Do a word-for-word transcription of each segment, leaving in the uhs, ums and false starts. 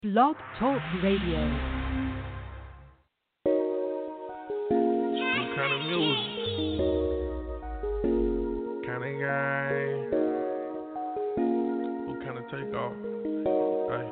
Blog Talk Radio. What kind of music? Kind of guy? What kind of takeoff? Hey,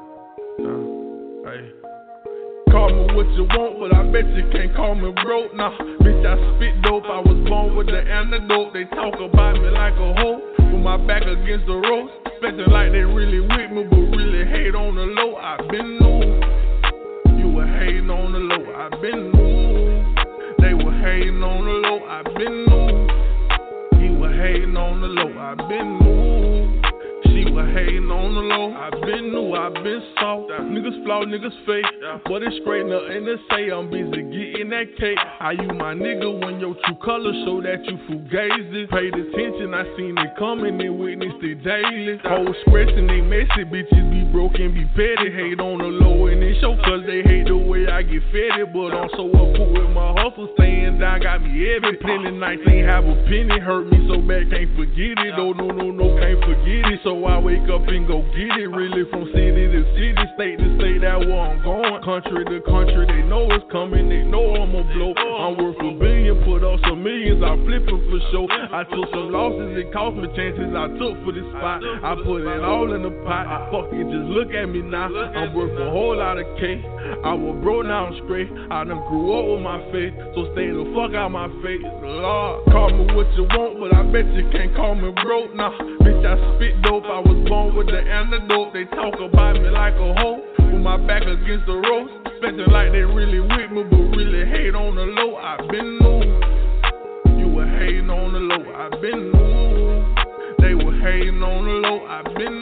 uh, hey. Call me what you want, but I bet you can't call me broke. Nah, bitch, I spit dope. I was born with the antidote. They talk about me like a hoe, with my back against the ropes. Expecting like they really with me, but really hate on the low. I been new. You were hating on the low. I been new. They were hating on the low. I been new. He was hating on the low. I been new. She was hating on the low. I been new. I been soft. Niggas flaw, niggas fake. But it's straight nothing to say. I'm busy getting that cake. I you my nigga when your true colors show that you fugazi. Paid attention, I seen it coming and witnessed it daily. Hoes stressing, they messy, bitches be broken, be petty. Hate on the low and it show cause they hate the way I get fed. But I'm so up with my hustle, staying down, got me heavy. Plenty nights ain't have a penny, hurt me so bad, can't forget it. Oh no, no, no, can't forget it. So I wake up and go get it. Really from city to city, state to state, that where I'm going. Country to country, they know it's coming, they know I'ma blow. I'm worth a billion, put up some millions, I flip it for sure. I took some losses, it cost me chances I took for this spot. I put it all in the pot, fuck it, just look at me now. I'm worth a whole lot of cake. I was broke, now I'm straight. I done grew up with my faith, so stay the fuck out my face. Lord, call me what you want, but I bet you can't call me broke. Nah, bitch, I spit dope, I was born with the antidote. They talk about me like a hoe, with my back against the ropes. Expecting like they really with me, but really hate on the low. I been new. You were hating on the low. I been new. They were hating on the low. I been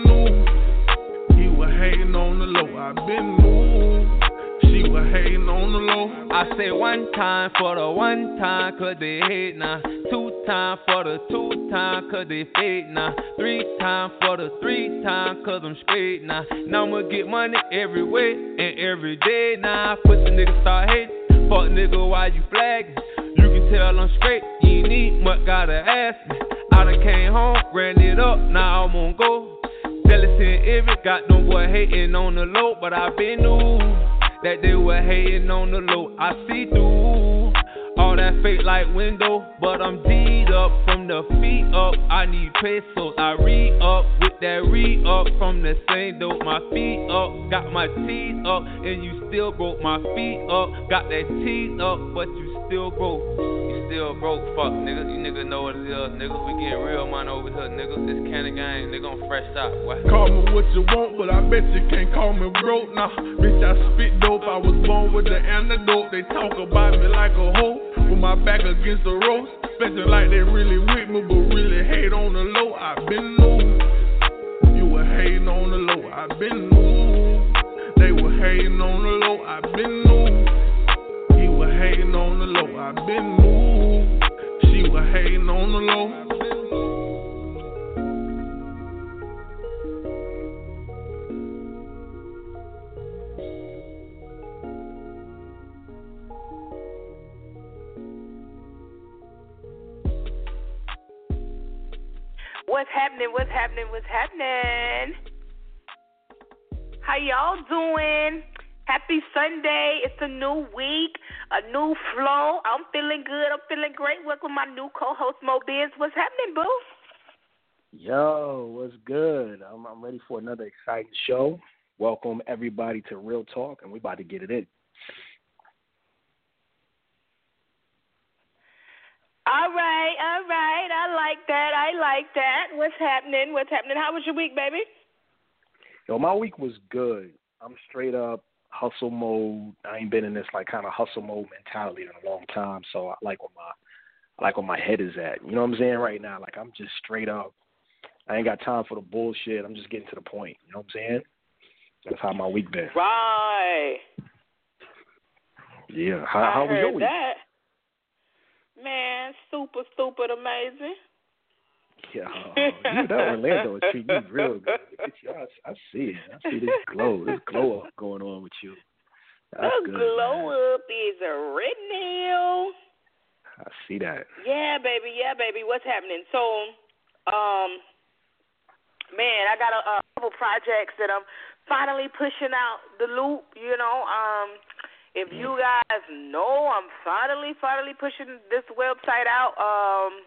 new. He was hating on the low. I been new. She was hating on the low. I say one time for the one time, cause they hate now. Two time for the two time, cause they fake now. Three time for the three time, cause I'm straight now. Now I'ma get money every way and every day now. Pussy nigga start hating, fuck nigga why you flagging? You can tell I'm straight, you ain't need much, gotta ask me. I done came home, ran it up, now I'm on go. Jealousy and envy, got them boy hating on the low, but I been new that they were hating on the low. I see through all that fake like window, but I'm D'd up from the feet up. I need pesos, I re-up with that re-up from the same dope. My feet up, got my teeth up, and you still broke. My feet up, got that teeth up, but you still broke. You still broke, fuck nigga. You nigga know what it is, nigga. We getting real money over here, nigga. This Cannon Gang, nigga on fresh top, boy. Call me what you want, but I bet you can't call me broke. Nah, bitch, I spit dope. I was born with the antidote. They talk about me like a hoe, with my back against the ropes. Expecting like they really with me, but really hate on the low. I been new. You were hating on the low. I been new. They were hating on the low. I been new. He was hating on the low. I been new. She was hating on the low. What's happening? What's happening? What's happening? How y'all doing? Happy Sunday. It's a new week, a new flow. I'm feeling good. I'm feeling great. Welcome my new co-host, Mo Biz. What's happening, boo? Yo, what's good? I'm, I'm ready for another exciting show. Welcome, everybody, to Real Talk, and we're about to get it in. All right, all right. I like that. I like that. What's happening? What's happening? How was your week, baby? Yo, my week was good. I'm straight up hustle mode. I ain't been in this like kind of hustle mode mentality in a long time, so I like where my I like where my head is at. You know what I'm saying right now? Like I'm just straight up. I ain't got time for the bullshit. I'm just getting to the point. You know what I'm saying? That's how my week been. Right. Yeah. How, I how was heard your week? that. Man, super, stupid, amazing. Yeah, you know Orlando is treating you real good. I, I see it. I see this glow, this glow up going on with you. That's the good, glow man. up is real. I see that. Yeah, baby. Yeah, baby. What's happening? So, um, man, I got a, a couple projects that I'm finally pushing out the loop, you know. Um, if you guys know, I'm finally, finally pushing this website out. Um,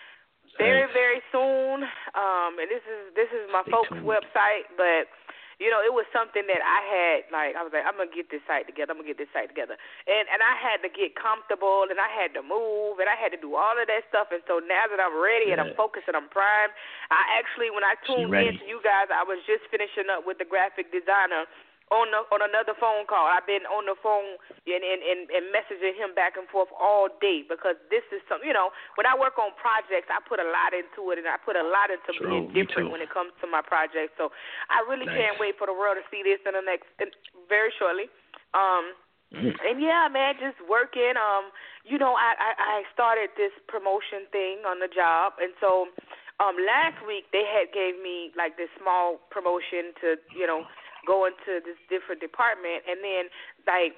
very, very soon. Um, and this is this is my folks' website, but you know, it was something that I had, like, I was like, I'm going to get this site together. I'm going to get this site together. And and I had to get comfortable, and I had to move, and I had to do all of that stuff. And so now that I'm ready and I'm focused and I'm primed, I actually, when I tuned in to you guys, I was just finishing up with the graphic designer on the, on another phone call. I've been on the phone and, and, and, and messaging him back and forth all day because this is something, you know, when I work on projects, I put a lot into it, and I put a lot into True, being different when it comes to my projects. So I really nice. can't wait for the world to see this in the next, in, very shortly. Um, mm. And yeah, man, just working. Um, you know, I, I, I started this promotion thing on the job, and so um, last week they had gave me like this small promotion to, you know, go into this different department, and then like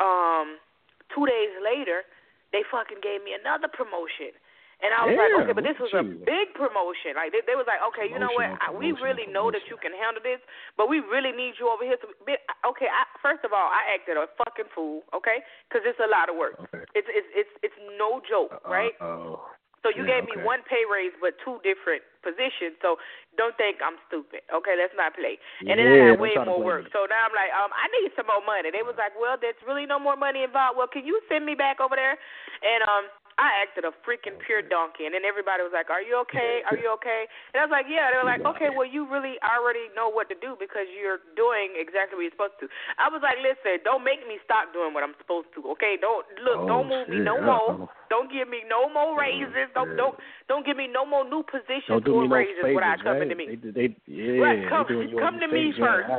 um two days later they fucking gave me another promotion, and I was yeah, like, okay, but this was a big promotion. Like they, they was like, okay, you know what, I, we really know that you can handle this, but we really need you over here to be, okay. I, first of all, I acted a fucking fool, okay, because it's a lot of work. Okay. It's it's it's it's no joke, right? Uh-oh. So you yeah, gave okay. me one pay raise but two different positions. So don't think I'm stupid. Okay, let's not play. And yeah, then I had way more work. Me. So now I'm like, um, I need some more money. They was like, well, there's really no more money involved. Well, can you send me back over there? And um, I acted a freaking pure donkey. And then everybody was like, are you okay? Are you okay? And I was like, yeah. They were like, okay, well, you really already know what to do because you're doing exactly what you're supposed to. I was like, listen, don't make me stop doing what I'm supposed to. Okay, don't look, oh, don't move shit. me no more. Don't give me no more raises. Don't don't don't give me no more new positions or no raises favors, without coming right? to me. They, they, yeah, right, come, they come to me first.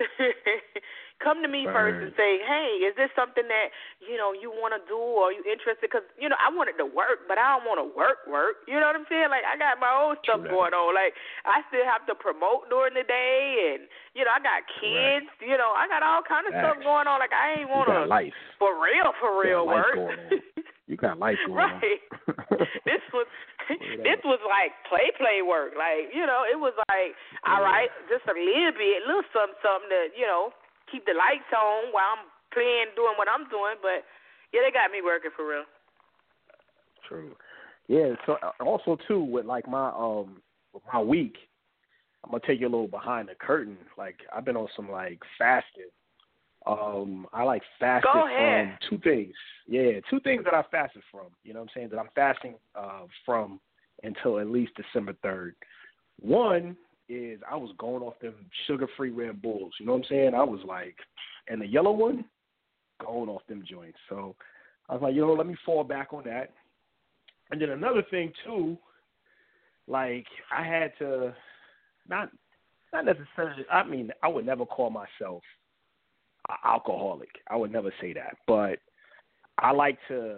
Come to me Burn. first and say, hey, is this something that, you know, you want to do or are you interested? Because, you know, I wanted to work, but I don't want to work, work. You know what I'm saying? Like, I got my own stuff going on. Like, I still have to promote during the day and, you know, I got kids. Right. You know, I got all kind of Facts. stuff going on. Like, I ain't want to, for real, for real work. You got life going right. on. This was this was like play play work. Like, you know, it was like, all right, just a little bit, a little something, something to, you know, keep the lights on while I'm playing, doing what I'm doing. But yeah, they got me working for real. True. Yeah. So also too with like my um with my week, I'm gonna take you a little behind the curtain. Like I've been on some like fasting. Um, I like fasted from two things. Yeah, two things that I fasted from. You know what I'm saying? That I'm fasting uh, from until at least December third. One is I was going off them sugar-free Red Bulls. You know what I'm saying? I was like, and the yellow one, going off them joints. So I was like, you know, let me fall back on that. And then another thing too, like I had to, not not necessarily. I mean, I would never call myself alcoholic. I would never say that, but I like to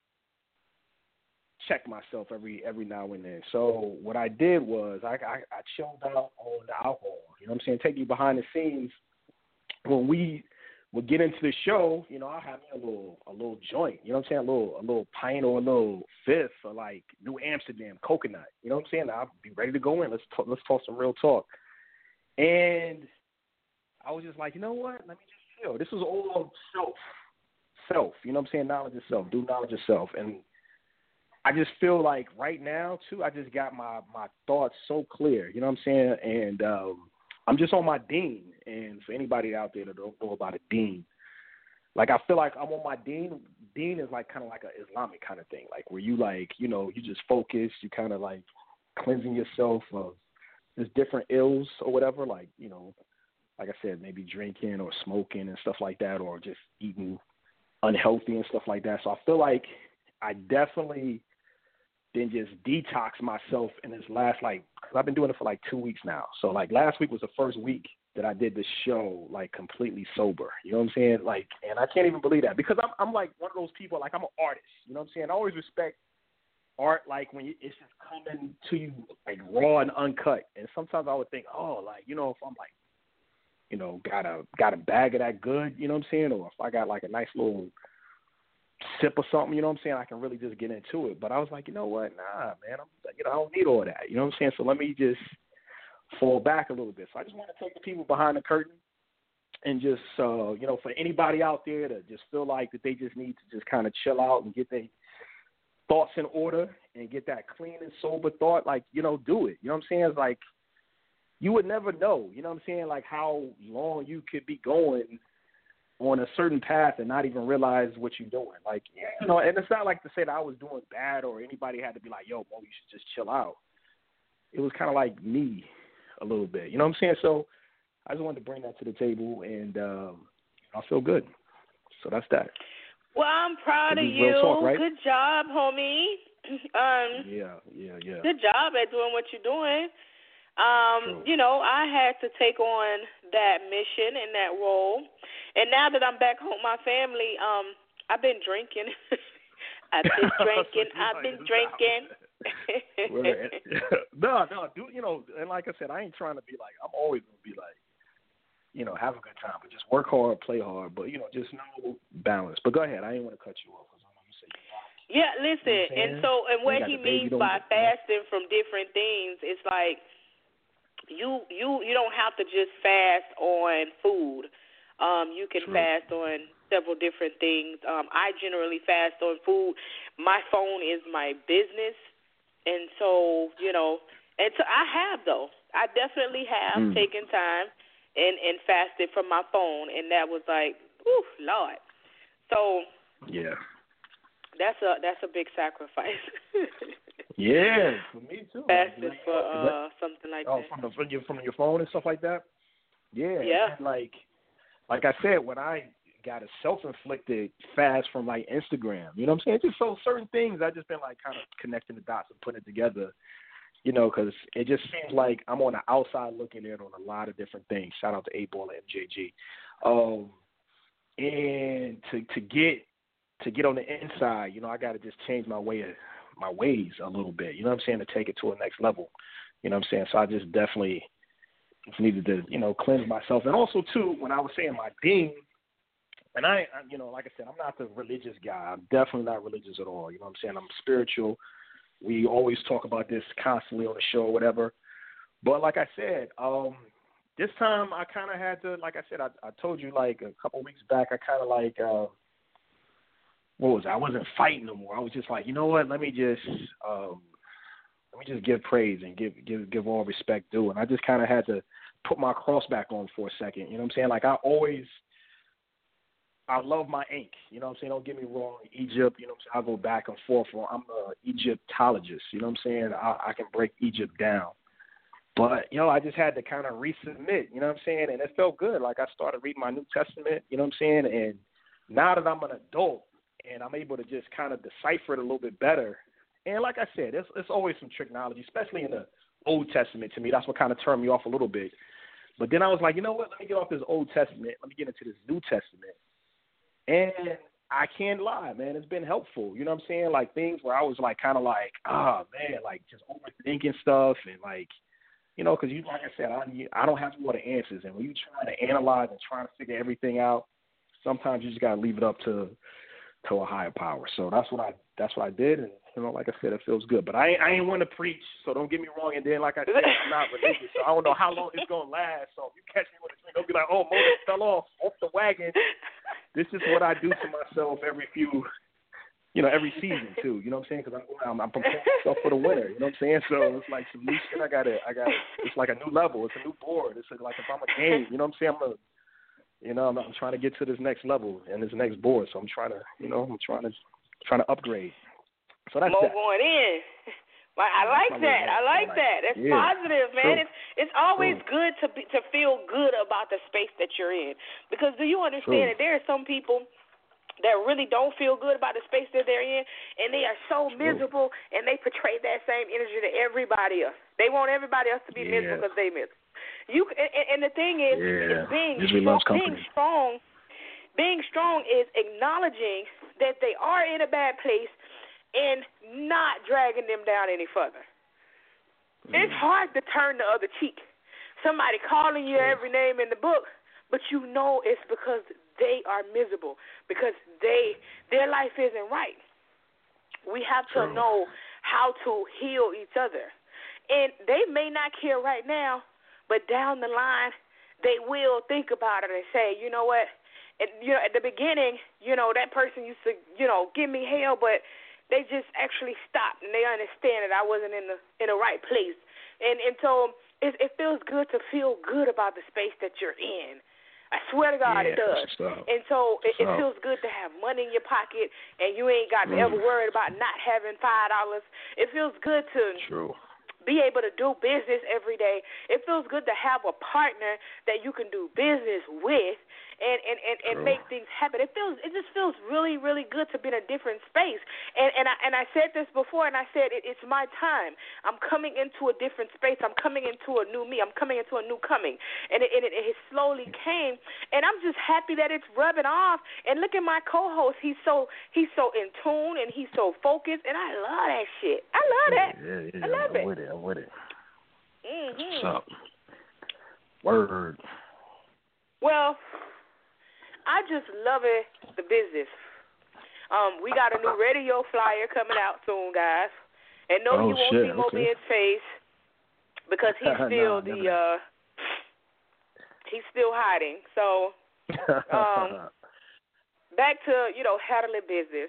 check myself every every now and then. So what I did was I, I, I chilled out on the alcohol. You know what I'm saying? Take you behind the scenes. When we would get into the show, you know, I'll have me a little a little joint. You know what I'm saying? A little a little pint or a little fifth or like New Amsterdam coconut. You know what I'm saying? I'll be ready to go in. Let's talk, let's talk some real talk. And I was just like, you know what? Let me just chill. This was all self. Self. You know what I'm saying? Knowledge of self. Do knowledge of self. And I just feel like right now, too, I just got my, my thoughts so clear. You know what I'm saying? And um, I'm just on my Deen. And for anybody out there that don't know about a Deen, like I feel like I'm on my Deen. Deen is like kind of like an Islamic kind of thing, like where you like, you know, you just focus. You kind of like cleansing yourself of there's different ills or whatever, like, you know, like I said, maybe drinking or smoking and stuff like that, or just eating unhealthy and stuff like that. So I feel like I definitely didn't just detox myself in this last, like, because I've been doing it for like two weeks now. So like last week was the first week that I did the show like completely sober. You know what I'm saying? Like, and I can't even believe that because I'm I'm like one of those people, like I'm an artist. You know what I'm saying? I always respect art, like when you, it's just coming to you like raw and uncut. And sometimes I would think, oh, like, you know, if I'm like, you know, got a got a bag of that good, you know what I'm saying? Or if I got like a nice little sip or something, you know what I'm saying? I can really just get into it. But I was like, you know what? Nah, man, I'm, you know, I don't need all that. You know what I'm saying? So let me just fall back a little bit. So I just want to take the people behind the curtain and just, uh, you know, for anybody out there to just feel like that they just need to just kind of chill out and get their thoughts in order and get that clean and sober thought, like, you know, do it. You know what I'm saying? It's like, you would never know, you know what I'm saying, like how long you could be going on a certain path and not even realize what you're doing. Like, you know, and it's not like to say that I was doing bad or anybody had to be like, yo, Mo, you should just chill out. It was kind of like me a little bit, you know what I'm saying? So I just wanted to bring that to the table, and um, I feel good. So that's that. Well, I'm proud of you. Talk, right? Good job, homie. Um, yeah, yeah, yeah. Good job at doing what you're doing. Um, you know, I had to take on that mission and that role. And now that I'm back home with my family, um, I've been drinking. I've been drinking. I've been drinking. no, no, dude, you know, and like I said, I ain't trying to be like, I'm always going to be like, you know, have a good time, but just work hard, play hard, but, you know, just no balance. But go ahead. I didn't want to cut you off. Yeah, listen, you know and so, and what he means by fasting from different things, it's like, You you you don't have to just fast on food. Um, you can True. fast on several different things. Um, I generally fast on food. My phone is my business, and so you know, and so I have though. I definitely have mm. taken time and and fasted from my phone, and that was like, whew, Lord. So yeah, that's a that's a big sacrifice. Yeah, for me too. Fasted like, for uh, something like oh, that. Oh, from, from your from your phone and stuff like that. Yeah. Yeah. And like, like I said, when I got a self-inflicted fast from like Instagram, you know what I'm saying? Just so certain things, I just been like kind of connecting the dots and putting it together. You know, because it just seems like I'm on the outside looking in on a lot of different things. Shout out to A-Ball and M J G. Um, and to to get to get on the inside, you know, I got to just change my way of. my ways a little bit, you know what I'm saying, to take it to a next level, you know what I'm saying? So I just definitely needed to, you know, cleanse myself. And also, too, when I was saying my being, and I, I, you know, like I said, I'm not the religious guy. I'm definitely not religious at all, you know what I'm saying? I'm spiritual. We always talk about this constantly on the show or whatever. But like I said, um, this time I kind of had to, like I said, I, I told you like a couple weeks back, I kind of like, uh, what was it? I wasn't fighting no more. I was just like, you know what? Let me just um, let me just give praise and give give give all respect due. And I just kind of had to put my cross back on for a second. You know what I'm saying? Like I always, I love my ink. You know what I'm saying? Don't get me wrong. Egypt. You know what I'm saying? I go back and forth. I'm an Egyptologist. You know what I'm saying? I, I can break Egypt down. But, you know, I just had to kind of resubmit. You know what I'm saying? And it felt good. Like I started reading my New Testament. You know what I'm saying? And now that I'm an adult, and I'm able to just kind of decipher it a little bit better. And like I said, it's, it's always some trickology, especially in the Old Testament to me. That's what kind of turned me off a little bit. But then I was like, you know what? Let me get off this Old Testament. Let me get into this New Testament. And I can't lie, man. It's been helpful. You know what I'm saying? Like things where I was like kind of like, oh, man, like just overthinking stuff. And like, you know, because you, like I said, I, I don't have all the answers. And when you're trying to analyze and trying to figure everything out, sometimes you just got to leave it up to – to a higher power. So that's what I that's what I did, and you know, like I said, it feels good. But I I ain't want to preach, so don't get me wrong. And then, like I said, I'm not religious, so I don't know how long it's gonna last. So if you catch me with a drink, don't be like, oh, Mo fell off off the wagon. This is what I do to myself every few, you know, every season too. You know what I'm saying? Because I'm, I'm preparing myself for the winter. You know what I'm saying? So it's like some new shit. I got to I got It's like a new level. It's a new board. It's like if I'm a game. You know what I'm saying? I'm a You know, I'm, I'm trying to get to this next level and this next board. So I'm trying to, you know, I'm trying to trying to upgrade. So that's More that. going in. Well, I like that. I like that. That's yeah. positive, man. True. It's it's always True. good to be, to feel good about the space that you're in. Because do you understand True. that there are some people that really don't feel good about the space that they're in, and they are so True. miserable, and they portray that same energy to everybody else. They want everybody else to be yeah. miserable because they miserable. You and, and the thing is, yeah. is being strong, being strong. Being strong is acknowledging that they are in a bad place and not dragging them down any further. Mm. It's hard to turn the other cheek. Somebody calling you every name in the book, but you know it's because they are miserable, because they their life isn't right. We have to know how to heal each other. And they may not care right now, but down the line, they will think about it and say, you know what? And, you know, at the beginning, you know, that person used to, you know, give me hell, but they just actually stopped and they understand that I wasn't in the in the right place. And and so it, it feels good to feel good about the space that you're in. I swear to God, yeah, it does. And so it, it feels good to have money in your pocket and you ain't got to mm. ever worry about not having five dollars. It feels good to True. be able to do business every day. It feels good to have a partner that you can do business with and, and, and, and make things happen. It feels it just feels really, really good to be in a different space. And and I and I said this before, and I said it, it's my time. I'm coming into a different space. I'm coming into a new me. I'm coming into a new coming. And it, and it, it slowly came. And I'm just happy that it's rubbing off. And look at my co-host. He's so he's so in tune and he's so focused. And I love that shit. I love that. Yeah, yeah, I love I'm it. with it. I'm with it. Mm-hmm. What's up? Word. Well, I just love it, the business. Um, we got a new radio flyer coming out soon, guys. And no, oh, you won't shit. see Moby okay. in face because he's still nah, the uh, he's still hiding. So um, back to you know handling business.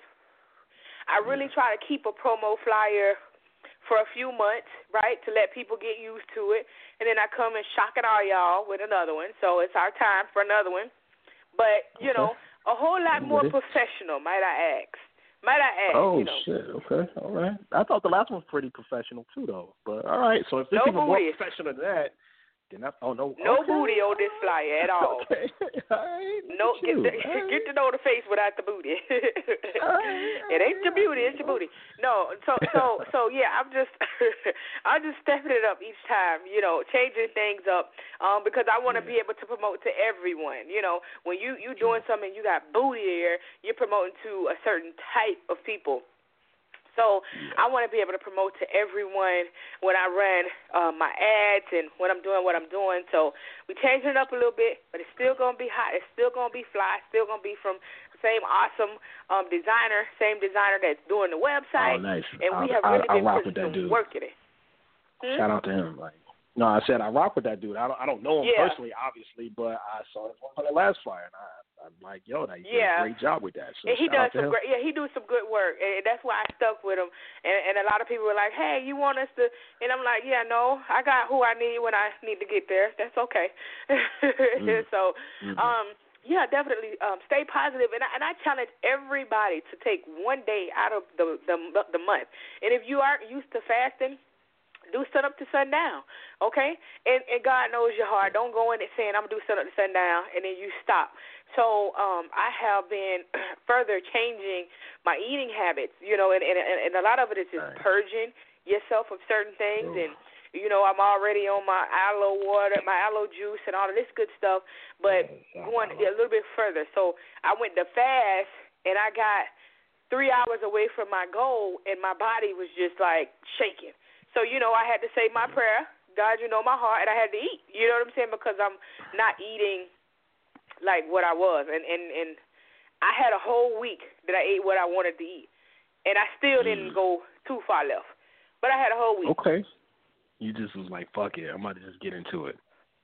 I really try to keep a promo flyer for a few months, right, to let people get used to it, and then I come and shock it all y'all with another one. So it's our time for another one. But, you okay. know, a whole lot more professional, might I ask. Might I ask, Oh, you know. shit, okay, all right. I thought the last one was pretty professional, too, though. But, all right, so if it's no even booty. more professional than that, then I, oh, no. No okay. booty on this flyer at all. Okay, all right. No, get, the, right. get to know the face without the booty. right. It ain't your beauty, it's your booty. No, so, so, so yeah, I'm just, I'm just stepping it up each time, you know, changing things up, um, because I want to yeah. be able to promote to everyone. You know, when you you doing something, you got booty there, you're promoting to a certain type of people. So yeah. I want to be able to promote to everyone when I run uh, my ads and when I'm doing what I'm doing. So we're changing it up a little bit, but it's still going to be hot. It's still going to be fly. It's still going to be from the same awesome um, designer, same designer that's doing the website. Oh, nice. And I, we have I, really I, been I putting some dude. work in it. Hmm? Shout out to him. Like, no, I said I rock with that dude. I don't, I don't know him yeah. personally, obviously, but I saw him on the last flyer, and I, I'm like, yo, that, he yeah. did a great job with that. So and he does some him. great. Yeah, he do some good work, and that's why I stuck with him. And, and a lot of people were like, "Hey, you want us to?" And I'm like, "Yeah, no, I got who I need when I need to get there. That's okay." mm. So, mm-hmm. um, yeah, definitely um, stay positive, and I, and I challenge everybody to take one day out of the the the month. And if you aren't used to fasting, do sun up to sundown, okay? And and God knows your heart. Don't go in it saying, I'm going to do sun up to sundown, and then you stop. So um, I have been further changing my eating habits, you know, and, and, and a lot of it is just right. purging yourself of certain things. Ooh. And, you know, I'm already on my aloe water, my aloe juice, and all of this good stuff, but yeah, going a little bit further. So I went to fast, and I got three hours away from my goal, and my body was just, like, shaking. So, you know, I had to say my prayer, God, you know my heart, and I had to eat. You know what I'm saying? Because I'm not eating like what I was. And, and, and I had a whole week that I ate what I wanted to eat. And I still didn't go too far left. But I had a whole week. Okay. You just was like, fuck it, I'm about to just get into it.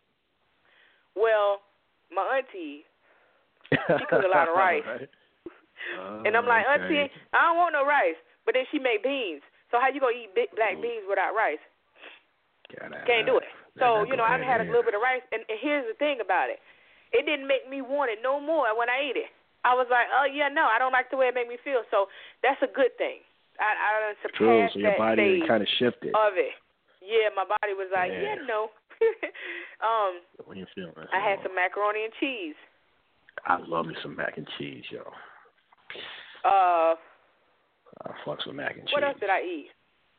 Well, my auntie, she cooks a lot of rice. Right. uh, and I'm like, okay. Auntie, I don't want no rice. But then she made beans. So how you going to eat big black beans without rice? Gotta, Can't do it. So, you know, I've had a little bit of rice. And, and here's the thing about it. It didn't make me want it no more when I ate it. I was like, oh, yeah, no, I don't like the way it made me feel. So that's a good thing. I, I surpassed True, so your that body stage kind of shifted. of it. Yeah, my body was like, yeah, yeah no. um, what you feeling? I had some macaroni and cheese. I love me some mac and cheese, yo. Uh... I fuck some mac and cheese. What else did I eat?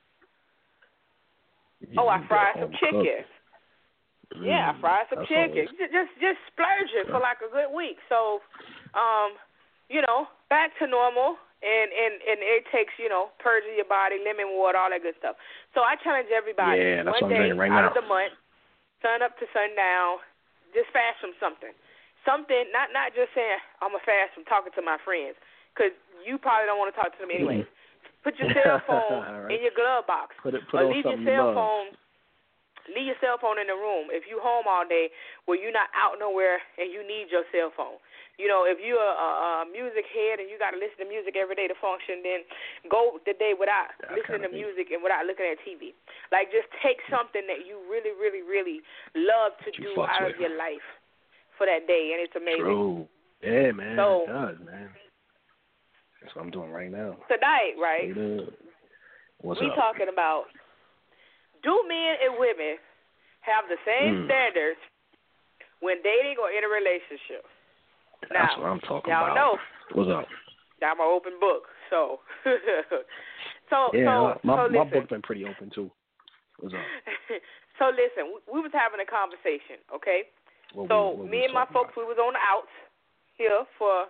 You oh, I fried some chicken. Mm, yeah, I fried some chicken. Always... Just, just splurging yeah. for like a good week. So, um, you know, back to normal, and, and, and it takes, you know, purging your body, lemon water, all that good stuff. So I challenge everybody. Yeah, that's one what day I'm right out now. of the month, sun up to sundown, just fast from something. Something, not not just saying I'm going to fast from talking to my friends, because you probably don't want to talk to them anyway. Mm. Put your cell phone right. in your glove box. Put it, put or leave your cell phone leave your cell phone in the room. If you home all day, where you're not out nowhere and you need your cell phone. You know, if you're a, a music head and you got to listen to music every day to function, then go the day without yeah, listening to music and without looking at T V. Like, just take something that you really, really, really love to do out of your life for that day, and it's amazing. True. Yeah, man. So, it does, man. That's what I'm doing right now. Tonight, right? What's we up? talking about, do men and women have the same mm. standards when dating or in a relationship? That's now, what I'm talking y'all about. Know, What's up? I'm an open book, so so yeah, so, my, so my listen. book's been pretty open too. What's up? So listen, we, we was having a conversation, okay? What so we, me and my folks, about? we was on the outs here for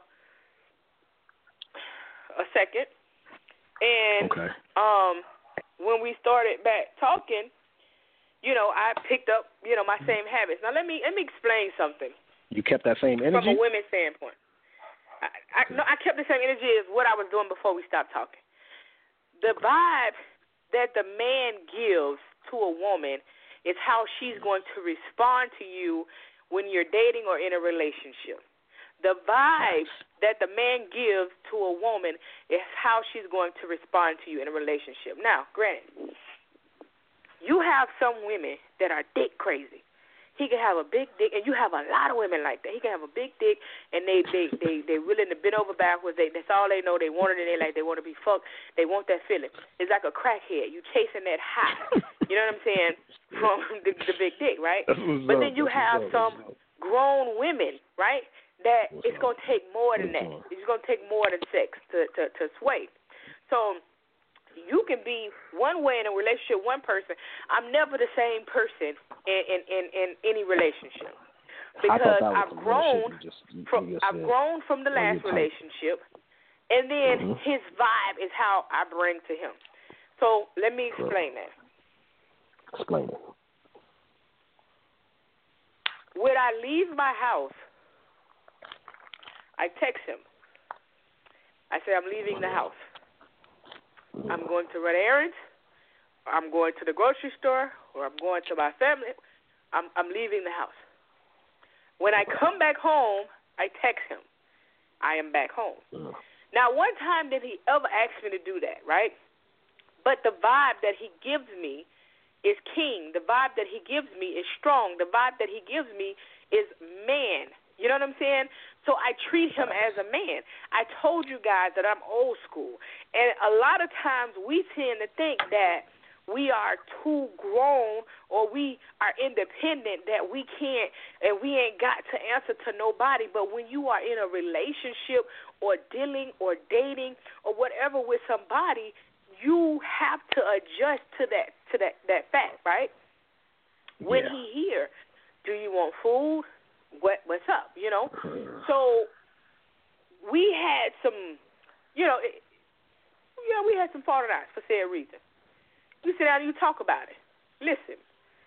a second, and okay. um, when we started back talking, you know, I picked up, you know, my same habits. Now let me let me explain something. You kept that same energy? From a women's standpoint. I, I, no, I kept the same energy as what I was doing before we stopped talking. The okay. vibe that the man gives to a woman is how she's going to respond to you when you're dating or in a relationship. The vibe that the man gives to a woman is how she's going to respond to you in a relationship. Now, granted, you have some women that are dick crazy. He can have a big dick, and you have a lot of women like that. He can have a big dick, and they they they they willing to bend over backwards. They that's all they know. They want it, and they like they want to be fucked. They want that feeling. It's like a crackhead. You chasing that high. You know what I'm saying? From the, the big dick, right? But then you have some grown women, right? That it's gonna take more than that. It's gonna take more than sex to to to sway. So. You can be one way in a relationship, one person. I'm never the same person in, in, in, in any relationship because I've grown just, from I've grown from the last relationship, and then mm-hmm. his vibe is how I bring to him. So let me explain that. Explain it. When I leave my house, I text him. I say I'm leaving the house. I'm going to run errands, I'm going to the grocery store, or I'm going to my family. I'm, I'm leaving the house. When I come back home, I text him. I am back home. Now, one time did he ever ask me to do that, right? But the vibe that he gives me is king. The vibe that he gives me is strong. The vibe that he gives me is man. You know what I'm saying? So I treat him as a man. I told you guys that I'm old school. And a lot of times we tend to think that we are too grown or we are independent, that we can't and we ain't got to answer to nobody. But when you are in a relationship or dealing or dating or whatever with somebody, you have to adjust to that to that, that fact, right? When yeah. he here, do you want food? What what's up, you know? So we had some, you know, it, you know, we had some falling outs for said reason. You sit down and you talk about it. Listen,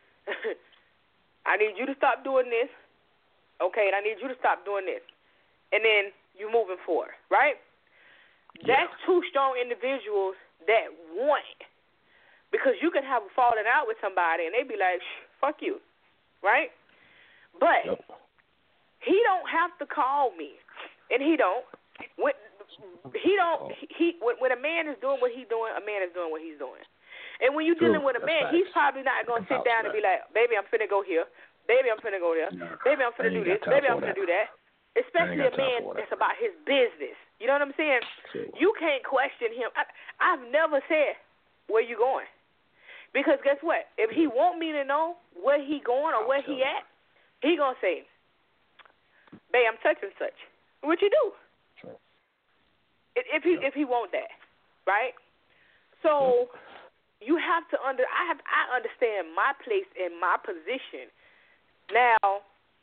I need you to stop doing this, okay, and I need you to stop doing this. And then you moving forward, right? Yeah. That's two strong individuals that want it. Because you can have a falling out with somebody and they be like, fuck you, right? But yep. He don't have to call me, and he don't. When, he don't. He when, when a man is doing what he's doing, a man is doing what he's doing. And when you're dealing with a man, he's probably not gonna sit down and be like, "Baby, I'm finna go here. Baby, I'm finna go there. Baby, I'm finna do this. Baby, I'm finna do that." Especially a man that's about his business. You know what I'm saying? You can't question him. I, I've never said, "Where you going?" Because guess what? If he want me to know where he going or where he at, he gonna say, "Babe, I'm such and such." What you do? Sure. If he yeah. if he want that, right? So yeah. you have to under. I have. I understand my place and my position. Now,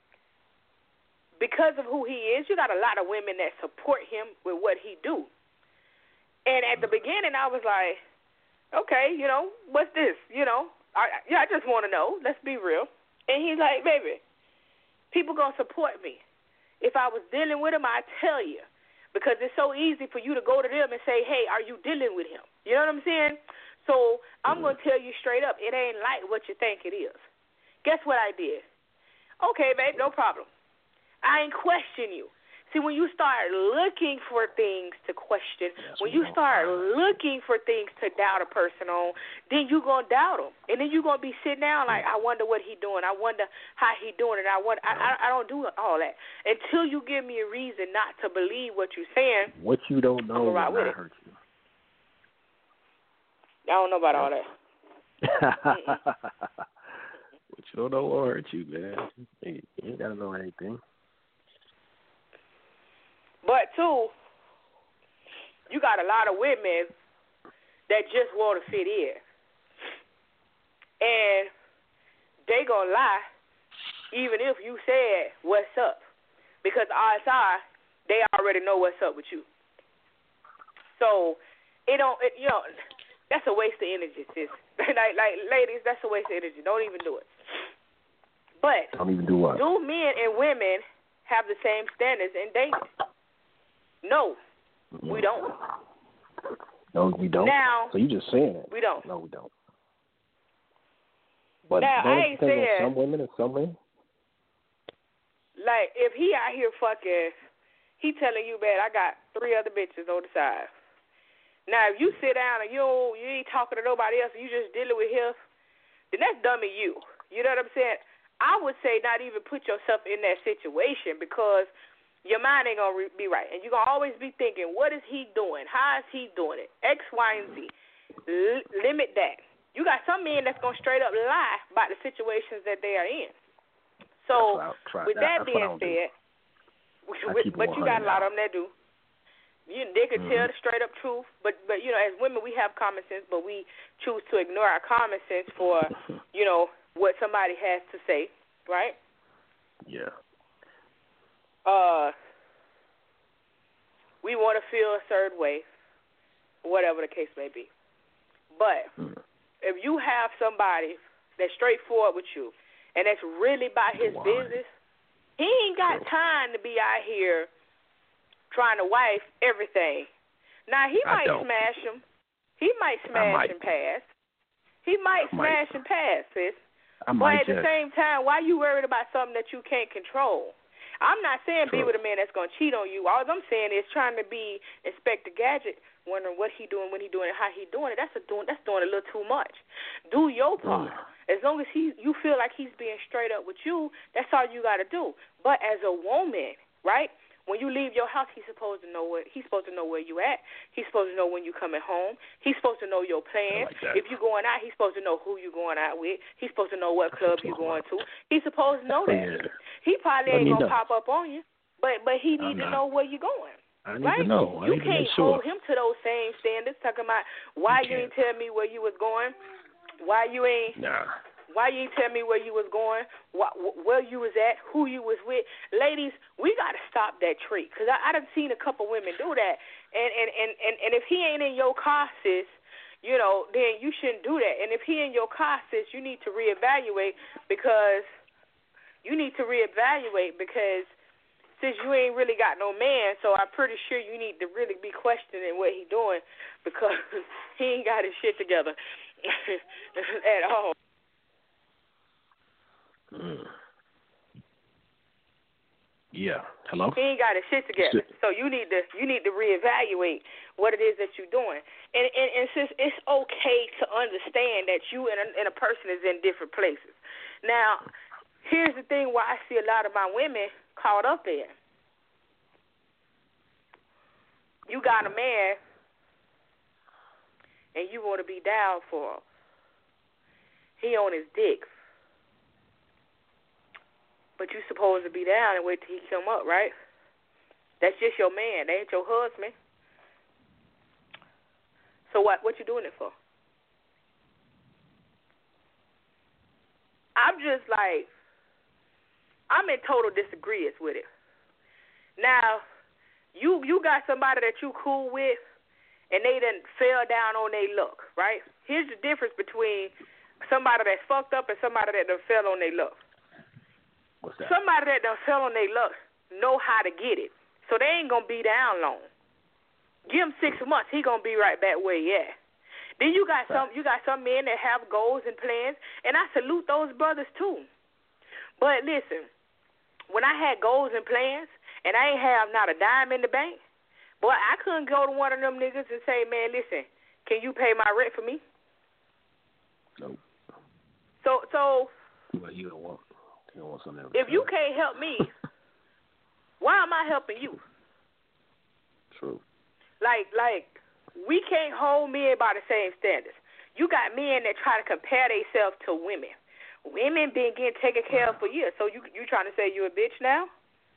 because of who he is, you got a lot of women that support him with what he do. And at the beginning, I was like, okay, you know, what's this? You know, I, yeah, I just want to know. Let's be real. And he's like, baby, people gonna support me. If I was dealing with him, I'd tell you. Because it's so easy for you to go to them and say, hey, are you dealing with him? You know what I'm saying? So I'm going to tell you straight up, it ain't like what you think it is. Guess what I did? Okay, babe, no problem. I ain't question you. See, when you start looking for things to question, yes, when you start looking for things to doubt a person on, then you're going to doubt them. And then you're going to be sitting down like, I wonder what he doing. I wonder how he doing it. I, wonder, I, I, I don't do all that. Until you give me a reason not to believe what you're saying. What you don't know will not hurt you. I don't know about all that. What you don't know will hurt you, man. You ain't got to know anything. But, too, you got a lot of women that just want to fit in. And they going to lie even if you said, what's up? Because odds are they already know what's up with you. So, it don't, it, you know, that's a waste of energy, sis. like, like, ladies, that's a waste of energy. Don't even do it. But don't even do what? Do men and women have the same standards in dating? No, we don't. No, we don't. Now, so you just saying it? We don't. No, we don't. But now, don't I it ain't depend saying, on some women and some men? Like, if he out here fucking, he telling you, man, I got three other bitches on the side. Now, if you sit down and you don't, you ain't talking to nobody else, and you just dealing with him, then that's dumb of you. You know what I'm saying? I would say not even put yourself in that situation because your mind ain't going to be right. And you're going to always be thinking, what is he doing? How is he doing it? X, Y, and Z. L- limit that. You got some men that's going to straight up lie about the situations that they are in. So, with that, that being said, with, but you got a lot of them that do. You, they could mm-hmm. tell the straight up truth. But, but, you know, as women, we have common sense, but we choose to ignore our common sense for, you know, what somebody has to say, right? Yeah. Uh, we want to feel a certain way, whatever the case may be. But mm. if you have somebody that's straightforward with you and that's really about his Why? business, he ain't got time to be out here trying to wife everything. Now, he I might don't. smash him. He might smash might. and pass. He might I smash might. and pass, sis. I but at just. the same time, why you worried about something that you can't control? I'm not saying True. be with a man that's going to cheat on you. All I'm saying is trying to be Inspector Gadget, wondering what he doing, when he doing it, how he doing it. That's a doing. That's doing a little too much. Do your part. Mm. As long as he, you feel like he's being straight up with you, that's all you got to do. But as a woman, right? When you leave your house, he's supposed to know where he's supposed to know where you at. He's supposed to know when you coming home. He's supposed to know your plans. Like if you going out, he's supposed to know who you going out with. He's supposed to know what club you going to. He's supposed to know that. Yeah. He probably ain't gonna know. pop up on you, but but he need to know where you going. I need right? to know. I you need can't to make sure. hold him to those same standards. Talking about why you, you ain't tell me where you was going, why you ain't. Nah. Why you ain't tell me where you was going, wh- where you was at, who you was with? Ladies, we got to stop that trick because I, I done seen a couple women do that. And, and, and, and, and if he ain't in your car, sis, you know, then you shouldn't do that. And if he in your car, sis, you need to reevaluate because you need to reevaluate because since you ain't really got no man, so I'm pretty sure you need to really be questioning what he doing because he ain't got his shit together at all. Mm. Yeah. Hello? He ain't got his shit together. So you need to you need to reevaluate what it is that you're doing. And and, and since it's okay to understand that you and a, and a person is in different places. Now, here's the thing where I see a lot of my women caught up in. You got a man and you want to be down for him. He on his dick. But you supposed to be down and wait till he come up, right? That's just your man. They ain't your husband. So what what you doing it for? I'm just like, I'm in total disagreement with it. Now, you you got somebody that you cool with, and they done fell down on their luck, right? Here's the difference between somebody that's fucked up and somebody that done fell on their luck. What's that? Somebody that done fell on their luck know how to get it. So they ain't going to be down long. Give him six months, he going to be right back where he at. Then you got some you got some men that have goals and plans, and I salute those brothers too. But listen, when I had goals and plans and I ain't have not a dime in the bank, boy, I couldn't go to one of them niggas and say, man, listen, can you pay my rent for me? Nope. So, so well, you don't want, you don't want something else. If you can't help me, why am I helping you? True. Like, like we can't hold men by the same standards. You got men that try to compare themselves to women. Women been getting taken care of for years. So you you trying to say you a bitch now?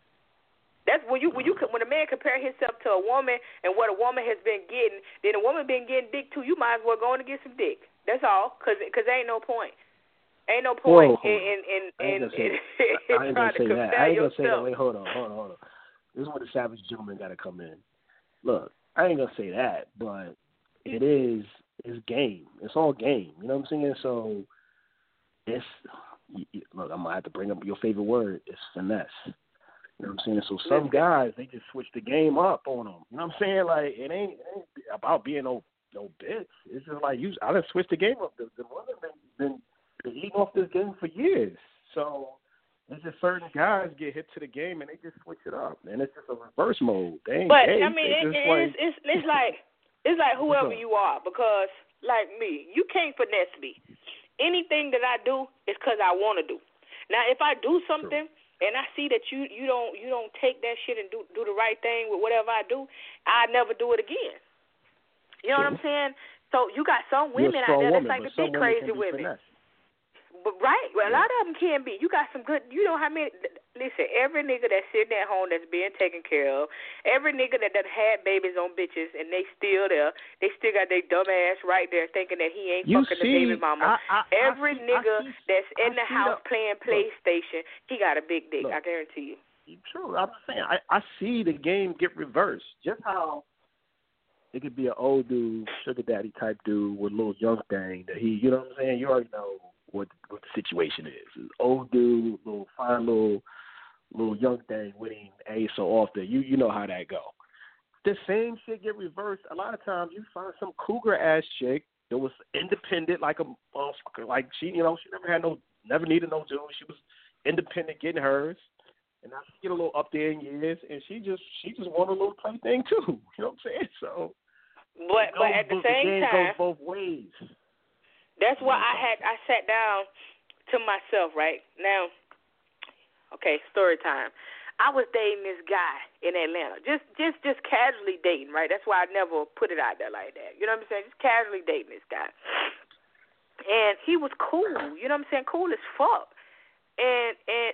That's when you when you when a man compare himself to a woman and what a woman has been getting, then a woman been getting dick too. You might as well go on and get some dick. That's all, cause cause ain't no point. Ain't no point Whoa, in in in, in, in, I ain't gonna trying to say that. compare I ain't gonna yourself. say that. Wait, hold on, hold on, hold on. This is where the savage gentleman got to come in. Look, I ain't gonna say that, but it is it's game. It's all game. You know what I'm saying? So it's look. I'm gonna have to bring up your favorite word. It's finesse. You know what I'm saying? So some guys, they just switch the game up on them. You know what I'm saying? Like it ain't, it ain't about being no no bitch. It's just like you. I done switched the game up. The, the women been, been been eating off this game for years. So it's just certain guys get hit to the game and they just switch it up, and it's just a reverse mode. They ain't but gay. I mean, it, just it, like, it's, it's it's like it's like whoever you are, because like me, you can't finesse me. Anything that I do is because I want to do. Now, if I do something True. and I see that you, you don't you don't take that shit and do do the right thing with whatever I do, I never do it again. You know True. what I'm saying? So you got some women out there that's woman, like the big crazy women. Finesse. But right, well, a lot of them can be. You got some good. You know how many? Listen, every nigga that's sitting at home that's being taken care of, every nigga that done had babies on bitches and they still there, they still got their dumb ass right there thinking that he ain't you fucking see, the baby mama. I, I, every I see, nigga see, that's in I the house the, playing PlayStation, look, he got a big dick. Look, I guarantee you. True. I'm saying I, I see the game get reversed. Just how it could be an old dude, sugar daddy type dude with a little young thing that he, you know what I'm saying? You already know what what the situation is. It's old dude, little fine little little young thing with him a so often. You you know how that go. The same shit get reversed. A lot of times you find some cougar ass chick that was independent, like a motherfucker. Like she, you know, she never had no, never needed no dude. She was independent, getting hers. And now she get a little up there in years, and she just she just want a little plaything too. You know what I'm saying? So, but but at the same the game time, goes both ways. That's why I had I sat down to myself right now. Okay, story time. I was dating this guy in Atlanta, just just just casually dating, right? That's why I never put it out there like that. You know what I'm saying? Just casually dating this guy, and he was cool. You know what I'm saying? Cool as fuck. And and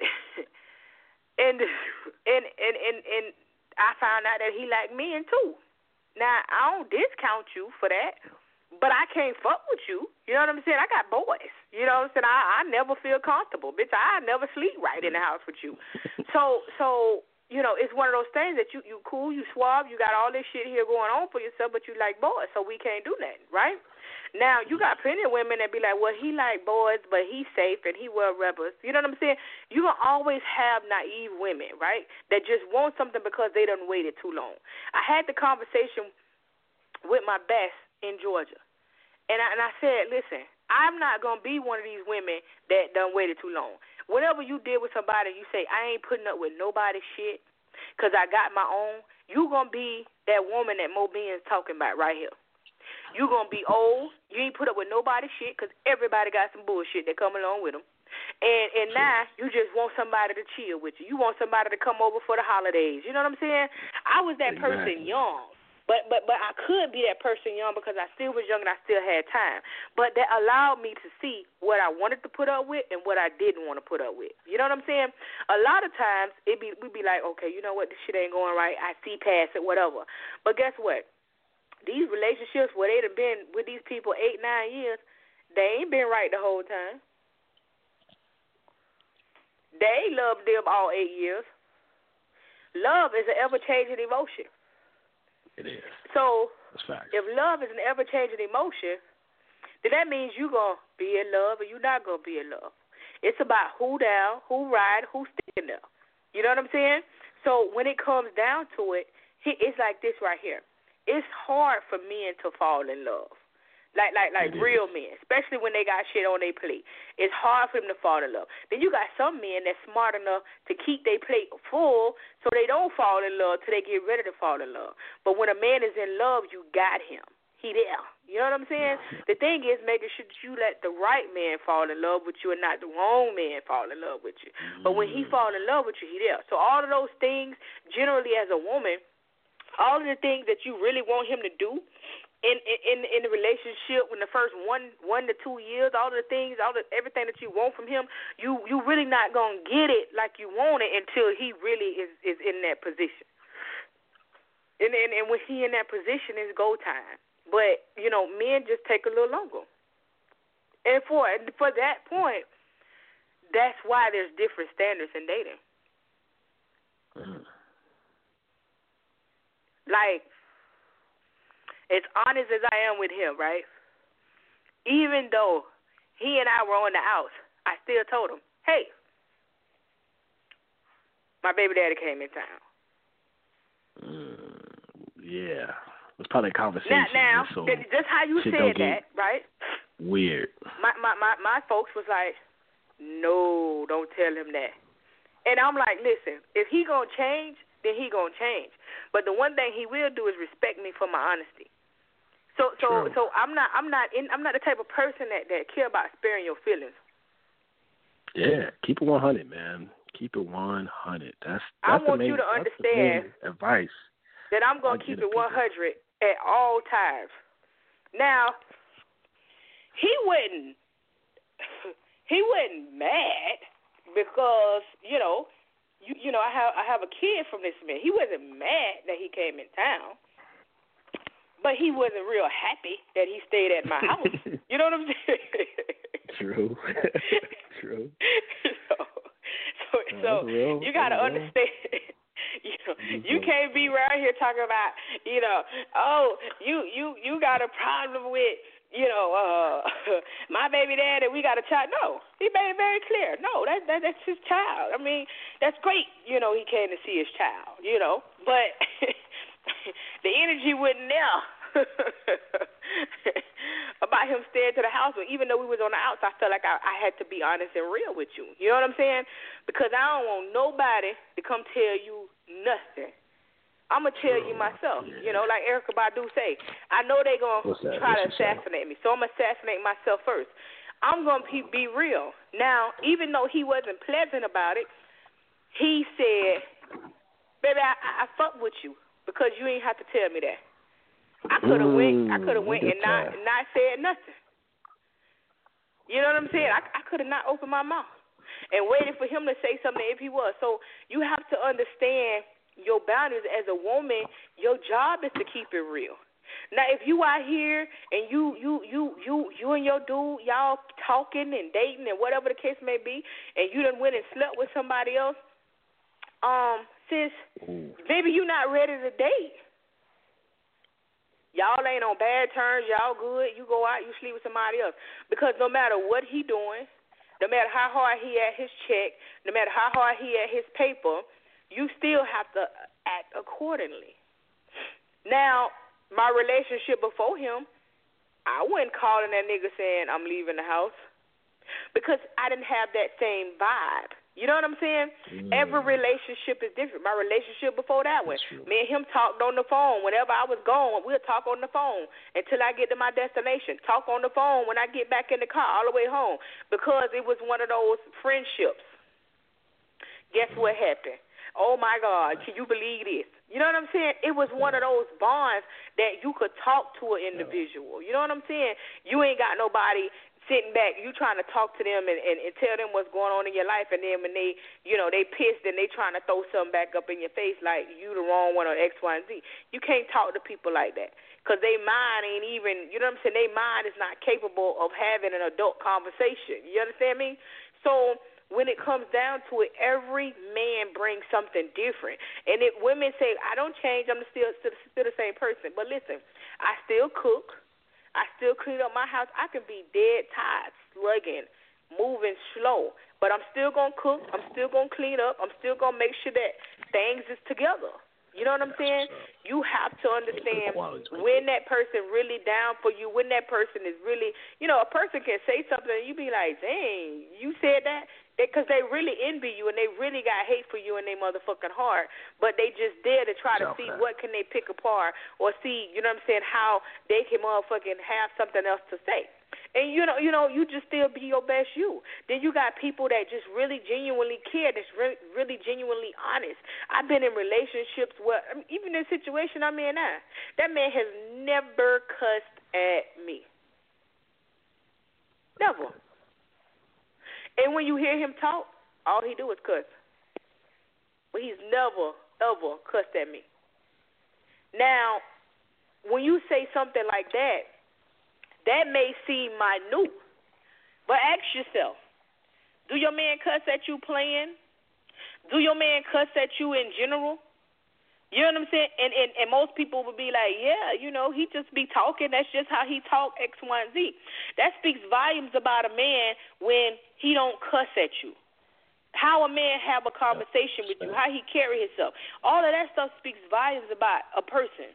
and and and and, and I found out that he liked men too. Now I don't discount you for that. But I can't fuck with you. You know what I'm saying? I got boys. You know what I'm saying? I, I never feel comfortable. Bitch, I never sleep right in the house with you. So, so you know, it's one of those things that you, you cool, you suave, you got all this shit here going on for yourself, but you like boys, so we can't do nothing, right? Now, you got plenty of women that be like, well, he like boys, but he's safe and he wear rubbers. You know what I'm saying? You're going to always have naive women, right, that just want something because they done waited too long. I had the conversation with my best in Georgia. And I, and I said, listen, I'm not going to be one of these women that done waited too long. Whenever you deal with somebody, you say, I ain't putting up with nobody's shit because I got my own, you going to be that woman that Mo Bean's talking about right here. You going to be old. You ain't put up with nobody's shit because everybody got some bullshit that come along with them. And and now you just want somebody to chill with you. You want somebody to come over for the holidays. You know what I'm saying? I was that person Exactly. young. But but but I could be that person young because I still was young and I still had time. But that allowed me to see what I wanted to put up with and what I didn't want to put up with. You know what I'm saying? A lot of times it be we'd be like, okay, you know what, this shit ain't going right. I see past it, whatever. But guess what? These relationships where they'd have been with these people eight, nine years, they ain't been right the whole time. They loved them all eight years. Love is an ever-changing emotion. It is. So if love is an ever-changing emotion, then that means you're going to be in love or you're not going to be in love. It's about who down, who ride, who's sticking there. You know what I'm saying? So when it comes down to it, it's like this right here. It's hard for men to fall in love. Like, like, like real men, especially when they got shit on their plate. It's hard for them to fall in love. Then you got some men that's smart enough to keep their plate full so they don't fall in love till they get ready to fall in love. But when a man is in love, you got him. He there. You know what I'm saying? The thing is making sure that you let the right man fall in love with you and not the wrong man fall in love with you. But when he fall in love with you, he there. So all of those things, generally as a woman, all of the things that you really want him to do, In, in in the relationship, in the first one one to two years, all the things, all the everything that you want from him, you you really not gonna get it like you want it until he really is, is in that position. And, and and when he in that position, it's go time. But you know, men just take a little longer. And for for that point, that's why there's different standards in dating. Mm. Like, as honest as I am with him, right? Even though he and I were on the outs, I still told him, hey, my baby daddy came in town. Mm, yeah. It was probably a conversation. Now, now so just how you said that, right? Weird. My, my, my, my folks was like, no, don't tell him that. And I'm like, listen, if he going to change, then he going to change. But the one thing he will do is respect me for my honesty. So so True. so I'm not I'm not in I'm not the type of person that, that care about sparing your feelings. Yeah, keep it one hundred, man. Keep it one hundred. That's, that's I want the main, you to that's understand the main advice. That I'm gonna keep it one hundred at all times. Now, he wasn't he wasn't mad because, you know, you you know, I have I have a kid from this man. He wasn't mad that he came in town. But he wasn't real happy that he stayed at my house. You know what I'm saying? True. True. so so, so you got to understand, you know, you can't be around here talking about, you know, oh, you, you, you got a problem with, you know, uh, my baby daddy, we got a child. No, he made it very clear. No, that, that that's his child. I mean, that's great, you know, he came to see his child, you know, but the energy wasn't there about him staying to the house. But even though we was on the outs, I felt like I, I had to be honest and real with you. You know what I'm saying? Because I don't want nobody to come tell you nothing. I'm going to tell you myself. You know, like Erykah Badu say, I know they're going to try to assassinate me, so I'm going to assassinate myself first. I'm going to be real. Now, even though he wasn't pleasant about it, he said, baby, I, I, I fuck with you because you ain't have to tell me that. I could have went. I could have went and not not said nothing. You know what I'm saying? I, I could have not opened my mouth and waited for him to say something if he was. So you have to understand your boundaries as a woman. Your job is to keep it real. Now, if you out here and you you you you you and your dude y'all talking and dating and whatever the case may be, and you done went and slept with somebody else, um, sis, maybe you not ready to date. Y'all ain't on bad terms. Y'all good. You go out, you sleep with somebody else. Because no matter what he doing, no matter how hard he at his check, no matter how hard he at his paper, you still have to act accordingly. Now, my relationship before him, I wasn't calling that nigga saying I'm leaving the house because I didn't have that same vibe. You know what I'm saying? Mm. Every relationship is different. My relationship before that one, me and him talked on the phone. Whenever I was gone, we'll talk on the phone until I get to my destination. Talk on the phone when I get back in the car all the way home because it was one of those friendships. Guess what happened? Oh, my God, can you believe this? You know what I'm saying? It was one of those bonds that you could talk to an individual. You know what I'm saying? You ain't got nobody sitting back, you trying to talk to them and, and, and tell them what's going on in your life, and then when they, you know, they pissed and they trying to throw something back up in your face like you the wrong one or X, Y, and Z. You can't talk to people like that because they mind ain't even, you know what I'm saying, they mind is not capable of having an adult conversation. You understand me? So when it comes down to it, every man brings something different. And if women say, I don't change, I'm still, still, still the same person. But listen, I still cook. I still clean up my house. I can be dead tired, slugging, moving slow, but I'm still going to cook. I'm still going to clean up. I'm still going to make sure that things is together. You know what I'm saying? You have to understand when that person really down for you, when that person is really, you know, a person can say something and you be like, dang, you said that? Because they really envy you and they really got hate for you in their motherfucking heart, but they just there to try to see what can they pick apart or see, you know what I'm saying, how they can motherfucking have something else to say. And, you know, you know, you just still be your best you. Then you got people that just really genuinely care, that's really, really genuinely honest. I've been in relationships where, I mean, even in the situation I'm in now, that man has never cussed at me. Never. And when you hear him talk, all he do is cuss. But he's never, ever cussed at me. Now, when you say something like that, that may seem minute, but ask yourself, do your man cuss at you playing? Do your man cuss at you in general? You know what I'm saying? And, and and most people would be like, yeah, you know, he just be talking. That's just how he talk, X, Y, and Z. That speaks volumes about a man when he don't cuss at you. How a man have a conversation with you, how he carry himself. All of that stuff speaks volumes about a person.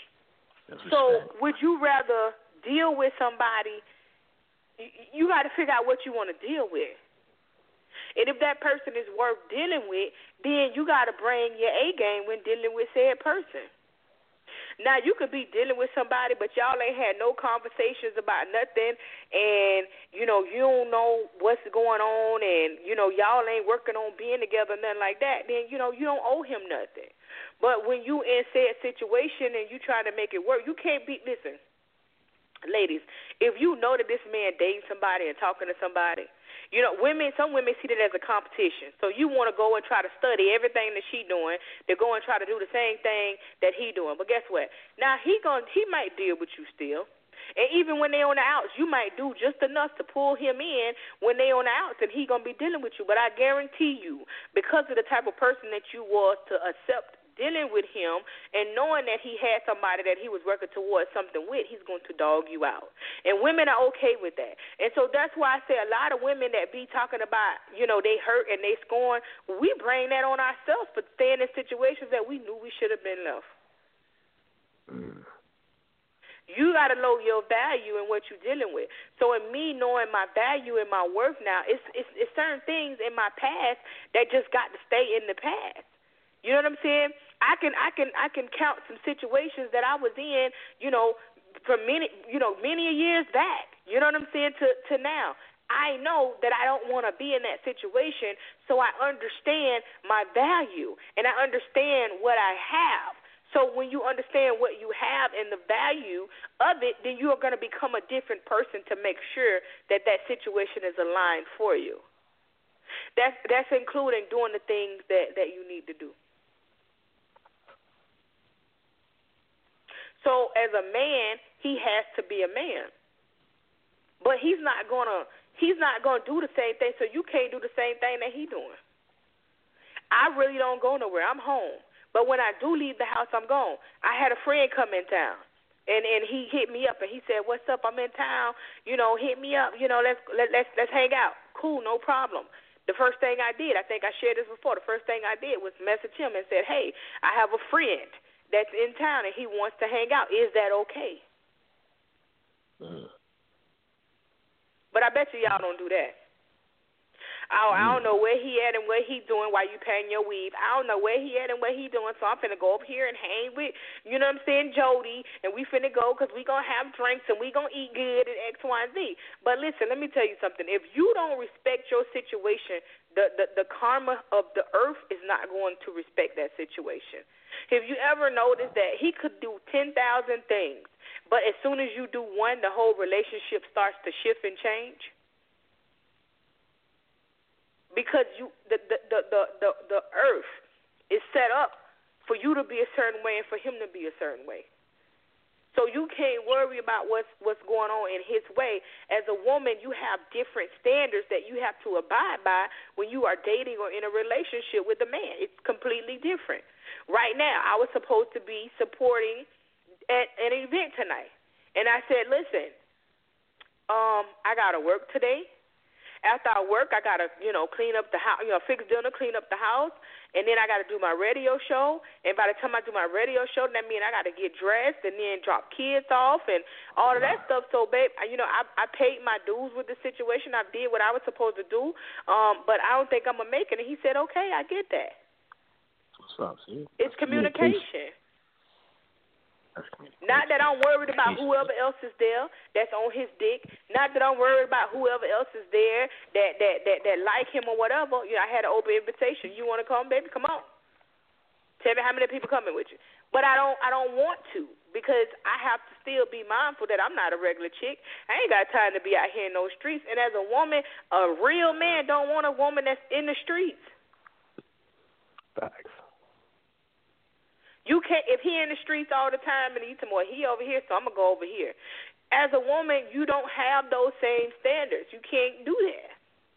So would you rather deal with somebody? You got to figure out what you want to deal with. And if that person is worth dealing with, then you got to bring your A game when dealing with said person. Now, you could be dealing with somebody, but y'all ain't had no conversations about nothing, and, you know, you don't know what's going on, and, you know, y'all ain't working on being together, nothing like that, then, you know, you don't owe him nothing. But when you in said situation and you trying to make it work, you can't be, listen, ladies, if you know that this man dating somebody and talking to somebody, you know, women, some women see that as a competition. So you want to go and try to study everything that she doing to go and try to do the same thing that he doing. But guess what? Now he going he might deal with you still. And even when they on the outs, you might do just enough to pull him in when they on the outs, and he going to be dealing with you. But I guarantee you, because of the type of person that you was to accept dealing with him and knowing that he had somebody that he was working towards something with, he's going to dog you out. And women are okay with that. And so that's why I say a lot of women that be talking about, you know, they hurt and they scorn, we bring that on ourselves for staying in situations that we knew we should have been left. Mm. You got to know your value and what you're dealing with. So in me knowing my value and my worth now, it's, it's, it's certain things in my past that just got to stay in the past. You know what I'm saying? I can I can I can count some situations that I was in, you know, for many you know, many years back. You know what I'm saying, to, to now. I know that I don't want to be in that situation, so I understand my value and I understand what I have. So when you understand what you have and the value of it, then you are going to become a different person to make sure that that situation is aligned for you. That's that's including doing the things that, that you need to do. So as a man, he has to be a man. But he's not gonna he's not gonna do the same thing, so you can't do the same thing that he's doing. I really don't go nowhere. I'm home. But when I do leave the house, I'm gone. I had a friend come in town, and, and he hit me up and he said, "What's up? I'm in town. You know, hit me up. You know, let's let, let's let's hang out. Cool, no problem." The first thing I did, I think I shared this before. The first thing I did was message him and said, "Hey, I have a friend that's in town and he wants to hang out. Is that okay?" Mm. But I bet you y'all don't do that. I, I don't know where he at and what he doing while you paying your weave. I don't know where he at and what he doing, so I'm finna go up here and hang with, you know what I'm saying, Jody, and we finna go because we going to have drinks and we going to eat good and X, Y, and Z. But listen, let me tell you something. If you don't respect your situation, the, the, the karma of the earth is not going to respect that situation. Have you ever noticed that he could do ten thousand things, but as soon as you do one, the whole relationship starts to shift and change? Because you, the, the, the, the, the, the earth is set up for you to be a certain way and for him to be a certain way. So you can't worry about what's what's going on in his way. As a woman, you have different standards that you have to abide by when you are dating or in a relationship with a man. It's completely different. Right now, I was supposed to be supporting at an event tonight. And I said, listen, um, I got to work today. After I work, I gotta, you know, clean up the house, you know, fix dinner, clean up the house, and then I gotta do my radio show. And by the time I do my radio show, that means I gotta get dressed and then drop kids off and all of that stuff. So, babe, you know, I I paid my dues with the situation. I did what I was supposed to do, um, but I don't think I'm gonna make it. And he said, okay, I get that. What's up, see? It's communication. Not that I'm worried about whoever else is there that's on his dick. Not that I'm worried about whoever else is there that that that, that like him or whatever. You know, I had an open invitation. You want to come, baby? Come on. Tell me how many people coming with you. But I don't I don't want to because I have to still be mindful that I'm not a regular chick. I ain't got time to be out here in those streets. And as a woman, a real man don't want a woman that's in the streets. Facts. You can't, if he in the streets all the time and he's more, he over here, so I'm going to go over here. As a woman, you don't have those same standards. You can't do that.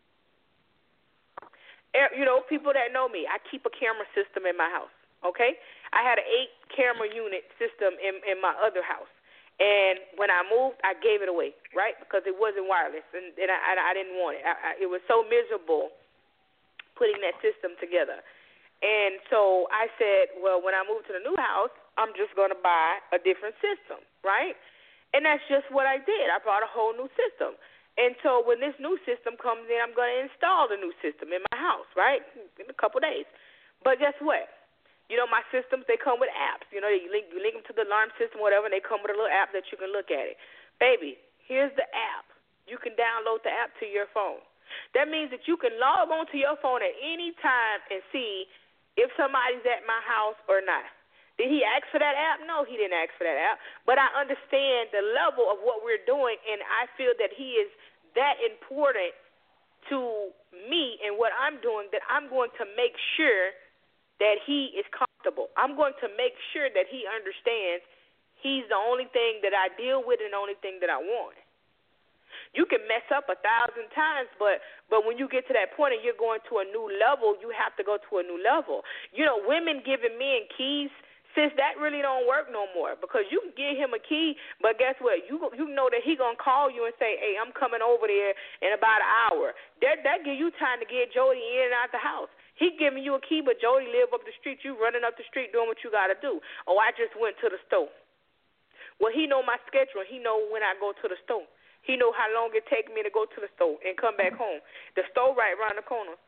You know, people that know me, I keep a camera system in my house, okay? I had an eight-camera unit system in, in my other house. And when I moved, I gave it away, right, because it wasn't wireless, and, and I, I didn't want it. I, I, it was so miserable putting that system together. And so I said, well, when I move to the new house, I'm just going to buy a different system, right? And that's just what I did. I bought a whole new system. And so when this new system comes in, I'm going to install the new system in my house, right, in a couple days. But guess what? You know, my systems, they come with apps. You know, you link, you link them to the alarm system, whatever, and they come with a little app that you can look at it. Baby, here's the app. You can download the app to your phone. That means that you can log on to your phone at any time and see if somebody's at my house or not. Did he ask for that app? No, he didn't ask for that app. But I understand the level of what we're doing, and I feel that he is that important to me and what I'm doing that I'm going to make sure that he is comfortable. I'm going to make sure that he understands he's the only thing that I deal with and the only thing that I want. You can mess up a thousand times, but but when you get to that point and you're going to a new level, you have to go to a new level. You know, women giving men keys, sis, that really don't work no more because you can give him a key, but guess what? You you know that he gonna call you and say, hey, I'm coming over there in about an hour. That that give you time to get Jody in and out the house. He giving you a key, but Jody live up the street. You running up the street doing what you got to do. Oh, I just went to the store. Well, he know my schedule. He know when I go to the store. He know how long it take me to go to the store and come back home. The store right around the corner.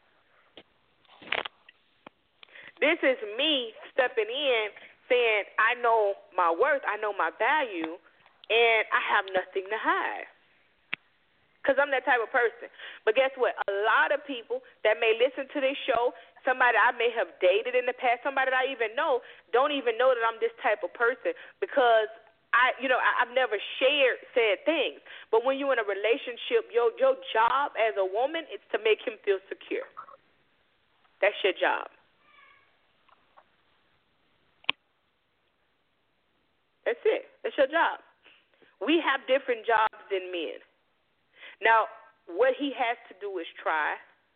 This is me stepping in saying I know my worth, I know my value, and I have nothing to hide. Because I'm that type of person. But guess what? A lot of people that may listen to this show, somebody I may have dated in the past, somebody that I even know, don't even know that I'm this type of person because I, you know, I, I've never shared said things. But when you're in a relationship, your your job as a woman is to make him feel secure. That's your job. That's it. That's your job. We have different jobs than men. Now, what he has to do is try.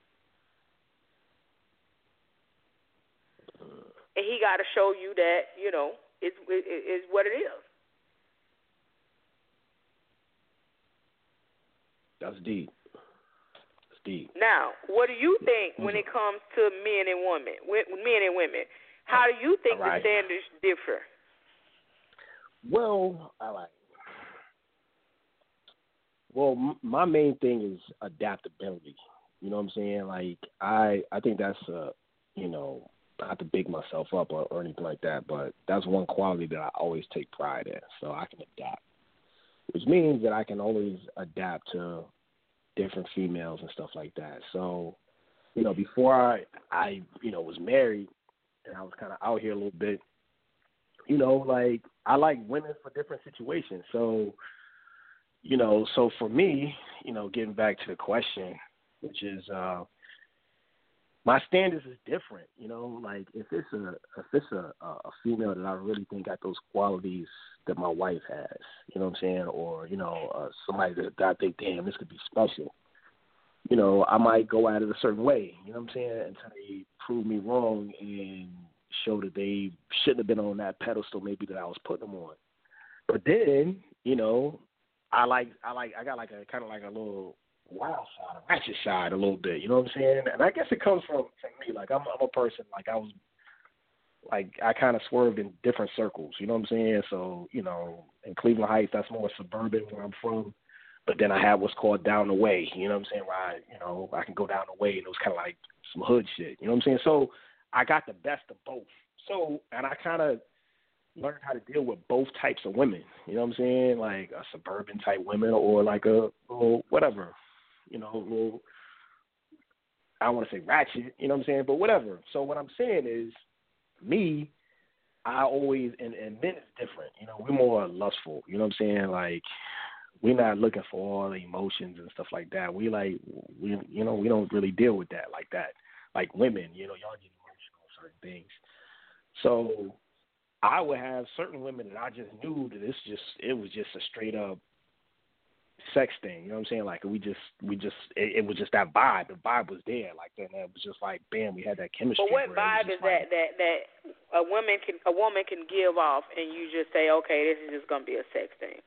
And he got to show you that, you know, it's, it, it's what it is. That's deep. That's deep. Now, what do you think when it comes to men and women, men and women? How do you think right. the standards differ? Well, I like. Well, m- my main thing is adaptability. You know what I'm saying? Like, I, I think that's a, you know, not to big myself up or, or anything like that, but that's one quality that I always take pride in. So I can adapt, which means that I can always adapt to different females and stuff like that. So, you know, before I, I you know, was married and I was kind of out here a little bit, you know, like I like women for different situations. So, you know, so for me, you know, getting back to the question, which is uh, my standards is different. You know, like if it's a if it's a, a female that I really think got those qualities that my wife has, you know what I'm saying, or you know, uh, somebody that I think, damn, this could be special. You know, I might go at it a certain way. You know what I'm saying, until they prove me wrong and show that they shouldn't have been on that pedestal maybe that I was putting them on. But then, you know, I like I like I got like a kind of like a little wild side, a ratchet side a little bit. You know what I'm saying? And I guess it comes from, from me. Like I'm, I'm a person. Like I was, like I kind of swerved in different circles. You know what I'm saying? So you know, in Cleveland Heights, that's more suburban where I'm from. But then I had what's called down the way. You know what I'm saying? Where I, you know, I can go down the way, and it was kind of like some hood shit. You know what I'm saying? So I got the best of both. So and I kind of learned how to deal with both types of women. You know what I'm saying? Like a suburban type women or like a little whatever. You know, a little, I don't want to say ratchet. You know what I'm saying? But whatever. So what I'm saying is, me, I always and, and men is different. You know, we're more lustful. You know what I'm saying? Like we're not looking for all the emotions and stuff like that. We like we you know we don't really deal with that like that. Like women, you know, y'all get emotional on certain things. So I would have certain women that I just knew that it's just it was just a straight up sex thing. You know what I'm saying? Like we just we just it, it was just that vibe. The vibe was there. Like then it was just like bam, we had that chemistry. But what vibe is like, that that that a woman can a woman can give off and you just say, okay, this is just gonna be a sex thing?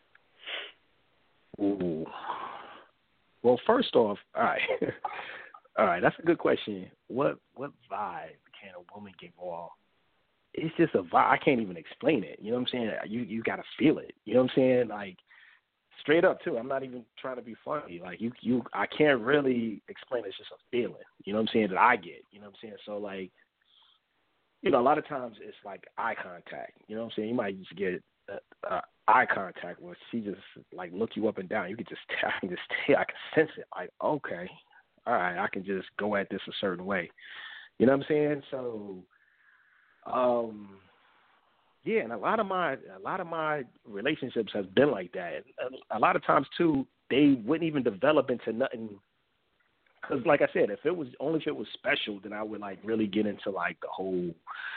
Ooh. Well, first off, all right, all right, that's a good question. What what vibe can a woman give off? It's just a vibe. I can't even explain it. You know what I'm saying? You you gotta feel it. You know what I'm saying? Like straight up too. I'm not even trying to be funny. Like you you I can't really explain it. It's just a feeling. You know what I'm saying? That I get. You know what I'm saying? So like, you know, a lot of times it's like eye contact. You know what I'm saying? You might just get uh, uh, eye contact where she just like look you up and down. You can just tell, I can just tell, I can sense it. Like, okay, all right, I can just go at this a certain way. You know what I'm saying? So, um, yeah, and a lot of my a lot of my relationships has been like that. A, a lot of times too, they wouldn't even develop into nothing. Because, like I said, if it was only if it was special, then I would like really get into like the whole,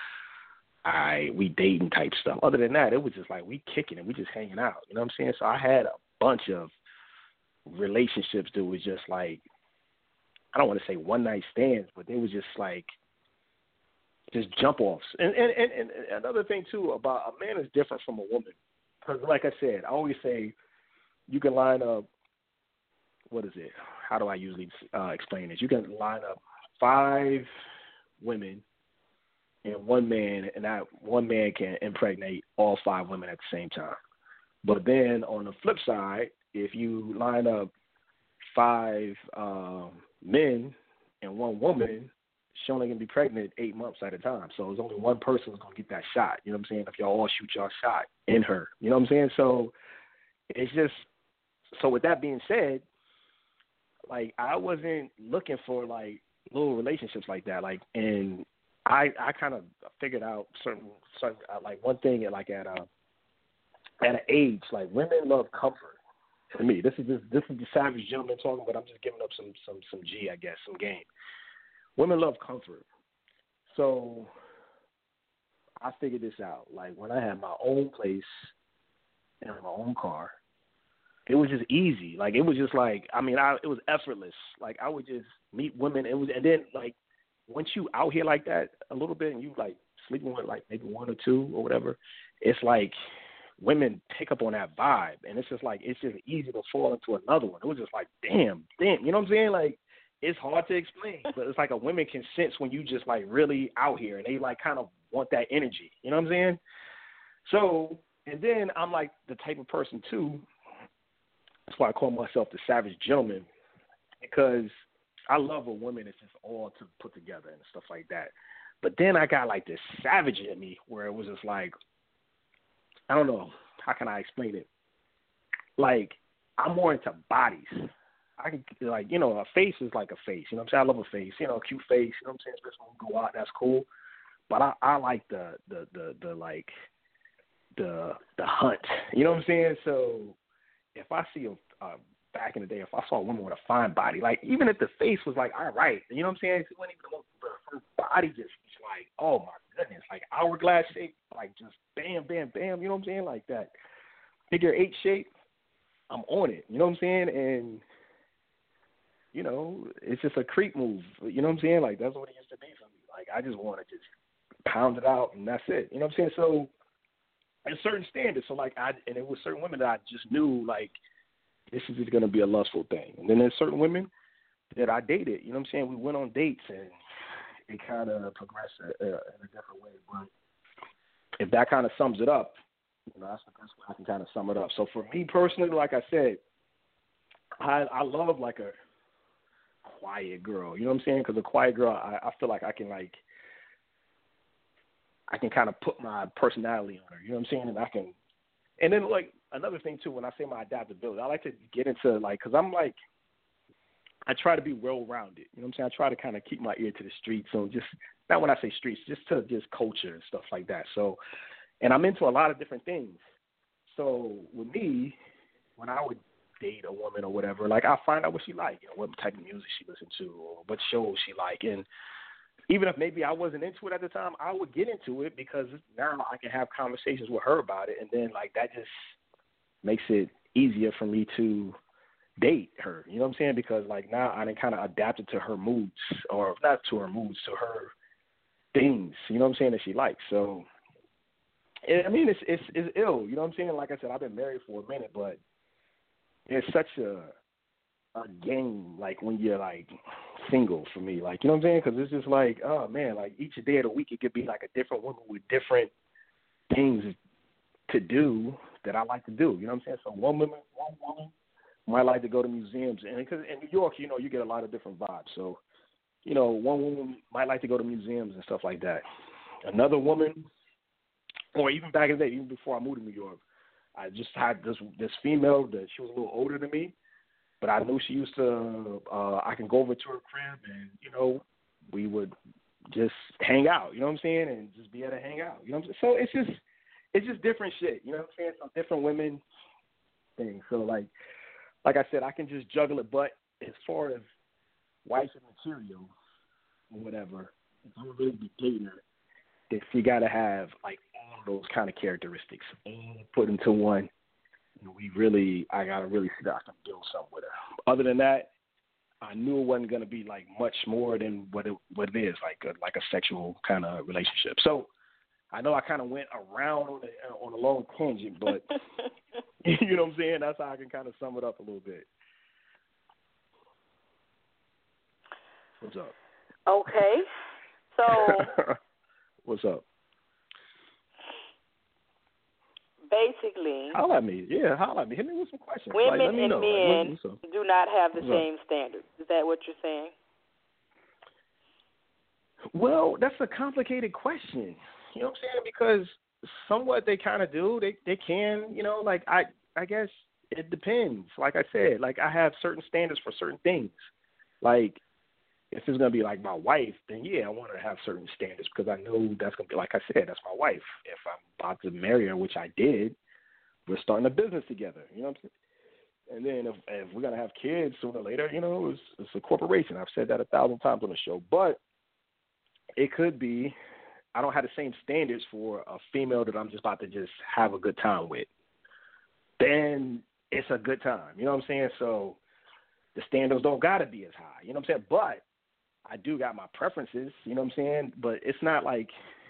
I we dating type stuff. Other than that, it was just like we kicking it, we just hanging out. You know what I'm saying? So I had a bunch of relationships that was just like, I don't want to say one night stands, but they was just like just jump offs. And and, and and another thing too about a man is different from a woman. Because like I said, I always say you can line up. What is it? How do I usually uh, explain this? You can line up five women and one man, and that one man can impregnate all five women at the same time. But then on the flip side, if you line up five um, men and one woman, she only can be pregnant eight months at a time. So there's only one person who's going to get that shot. You know what I'm saying? If y'all all shoot y'all shot in her. You know what I'm saying? So it's just, so with that being said, like I wasn't looking for like little relationships like that. Like, and I I kind of figured out certain, certain like one thing at like at a at an age, like women love comfort. To me, this is this, this is the savage gentleman talking, but I'm just giving up some some some G, I guess, some game. Women love comfort. So I figured this out. Like when I had my own place and my own car, it was just easy. Like it was just like, I mean, I, it was effortless. Like I would just meet women. It was, and then like once you out here like that a little bit, and you like sleeping with like maybe one or two or whatever, it's like women pick up on that vibe, and it's just like it's just easy to fall into another one. It was just like, damn, damn, you know what I'm saying? Like it's hard to explain, but it's like a women can sense when you just like really out here, and they like kind of want that energy. You know what I'm saying? So, and then I'm like the type of person too. That's why I call myself the savage gentleman, because I love a woman that's just all to put together and stuff like that. But then I got like this savage in me where it was just like, I don't know, how can I explain it? Like, I'm more into bodies. I can, like, you know, a face is like a face. You know what I'm saying? I love a face. You know, a cute face. You know what I'm saying? Especially when we go out, that's cool. But I, I like the, the, the, the, like, the, the hunt. You know what I'm saying? So if I see a, uh, back in the day, if I saw a woman with a fine body, like even if the face was like, all right, you know what I'm saying? It wasn't even her body just was like, oh my goodness, like hourglass shape, like just bam, bam, bam, you know what I'm saying? Like that figure eight shape, I'm on it, you know what I'm saying? And, you know, it's just a creep move, you know what I'm saying? Like that's what it used to be for me. Like I just want to just pound it out and that's it, you know what I'm saying? So, there's certain standards. So, like, I, and it was certain women that I just knew, like, this is just going to be a lustful thing. And then there's certain women that I dated, you know what I'm saying? We went on dates and it kind of progressed uh, in a different way. But if that kind of sums it up, you know, that's the best way I can kind of sum it up. So for me personally, like I said, I, I love like a quiet girl, you know what I'm saying? Because a quiet girl, I, I feel like I can like, I can kind of put my personality on her, you know what I'm saying? And I can, and then like another thing too, when I say my adaptability, I like to get into like, because I'm like, I try to be well-rounded, you know what I'm saying? I try to kind of keep my ear to the streets, so just, not when I say streets, just to just culture and stuff like that. So, and I'm into a lot of different things. So with me, when I would date a woman or whatever, like I find out what she like, you know, what type of music she listens to or what shows she like. And even if maybe I wasn't into it at the time, I would get into it because now I can have conversations with her about it. And then like that just makes it easier for me to date her, you know what I'm saying? Because like now I done kind of adapted to her moods, or not to her moods, to her things, you know what I'm saying, that she likes. So, I mean, it's it's it's ill, you know what I'm saying? Like I said, I've been married for a minute, but it's such a a game, like when you're like single for me, like, you know what I'm saying? Because it's just like, oh man, like each day of the week it could be like a different woman with different things to do that I like to do, you know what I'm saying? So one woman, one woman might like to go to museums, and because in New York, you know, you get a lot of different vibes. So, you know, one woman might like to go to museums and stuff like that. Another woman, or even back in the day, even before I moved to New York, I just had this this female that she was a little older than me, but I knew she used to. Uh, I can go over to her crib, and you know, we would just hang out. You know what I'm saying, and just be able to hang out. You know what I'm saying? So it's just it's just different shit. You know what I'm saying? Some different women things. So like. Like I said, I can just juggle it, but as far as wife and material or whatever, if I'm really be dating her, then she got to have like all of those kind of characteristics all put into one. You know, we really, I got to really see that I can build something with her. Other than that, I knew it wasn't going to be like much more than what it what it is, like a, like a sexual kind of relationship. So I know I kind of went around on a, on a long tangent, but you know what I'm saying? That's how I can kind of sum it up a little bit. What's up? Okay. So. What's up? Basically. Holla at me. Yeah, holla at me. Hit me with some questions. Women like, let me and know. men like, do not have the what's same up? standards. Is that what you're saying? Well, that's a complicated question. You know what I'm saying? Because somewhat they kind of do. They they can, you know, like I I guess it depends. Like I said, like I have certain standards for certain things. Like if it's gonna be like my wife, then yeah, I want to have certain standards because I know that's gonna be, like I said, that's my wife. If I'm about to marry her, which I did, we're starting a business together. You know what I'm saying? And then if, if we're gonna have kids sooner or later, you know, it's, it's a corporation. I've said that a thousand times on the show, but it could be. I don't have the same standards for a female that I'm just about to just have a good time with. Then it's a good time. You know what I'm saying? So the standards don't got to be as high. You know what I'm saying? But I do got my preferences. You know what I'm saying? But it's not like,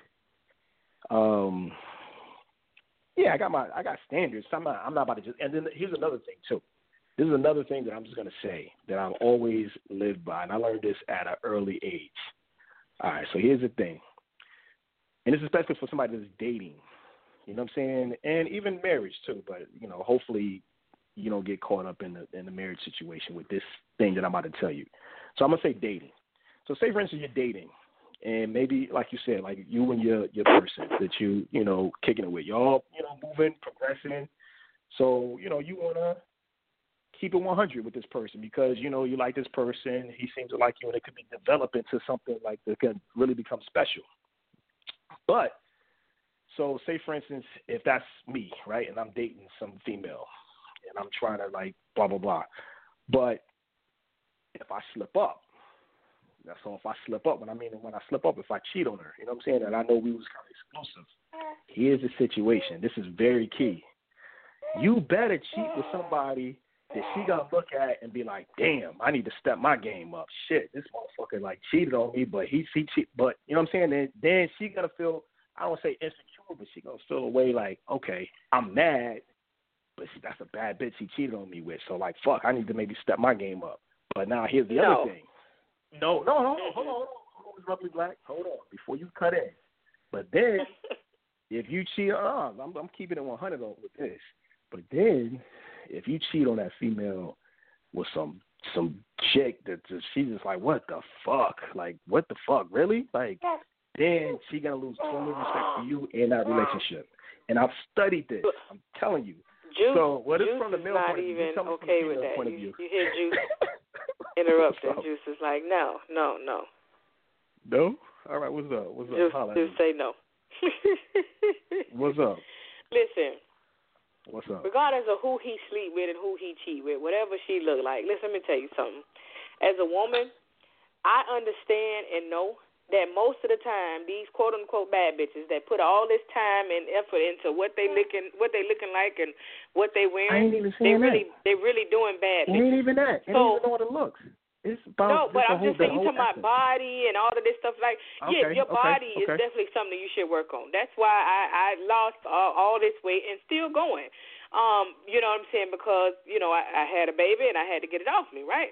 um, yeah, I got my I got standards. So I'm not I'm not about to just. And then here's another thing too. This is another thing that I'm just gonna say that I've always lived by, and I learned this at an early age. All right, so here's the thing. And it's especially for somebody that's dating, you know what I'm saying? And even marriage too, but, you know, hopefully you don't get caught up in the in the marriage situation with this thing that I'm about to tell you. So I'm going to say dating. So say, for instance, you're dating, and maybe, like you said, like you and your, your person that you, you know, kicking it with. Y'all, you know, moving, progressing. So, you know, you want to keep it one hundred with this person because, you know, you like this person. He seems to like you, and it could be developed into something like that can really become special. But, so say, for instance, if that's me, right, and I'm dating some female, and I'm trying to, like, blah, blah, blah. But if I slip up, that's all. If I slip up, when I mean when I slip up, if I cheat on her, you know what I'm saying, and I know we was kind of exclusive, here's the situation. This is very key. You better cheat with somebody that she gonna look at and be like, damn, I need to step my game up. Shit, this motherfucker like cheated on me, but he he cheat, but you know what I'm saying? Then then she gonna feel, I don't say insecure, but she gonna feel a way like, okay, I'm mad, but that's a bad bitch he cheated on me with. So, like, fuck, I need to maybe step my game up. But now here's the no. other thing. No, no, hold on, hold on, hold on, hold on, Roughly Black. Hold on, before you cut in. But then, if you cheat, uh, I'm, I'm keeping it one hundred with this. But then, if you cheat on that female with some some chick that just, she's just like, what the fuck? Like, what the fuck? Really? Like, then she gonna lose total respect for you in that relationship. And I've studied this. I'm telling you. Juice, so, what is Juice from the is male not point of view? even Tell me okay from the with that. point of You, view. you hear Juice interrupting. Juice is like, no, no, no. No? All right, what's up? What's up? Juice, Holla Juice say no. What's up? Listen. What's up? Regardless of who he sleep with and who he cheat with, whatever she look like, listen, let me tell you something. As a woman, I understand and know that most of the time these quote unquote bad bitches that put all this time and effort into what they looking what they looking like and what they wearing, I ain't even they saying really that. they really doing bad. It ain't even that. It so, ain't even know what it looks. It's about no, but just I'm just whole, saying, you talking about body and all of this stuff. Like, okay, yeah, your okay, body okay. is definitely something you should work on. That's why I, I lost all, all this weight and still going. Um, you know what I'm saying? Because, you know, I, I had a baby and I had to get it off me, right?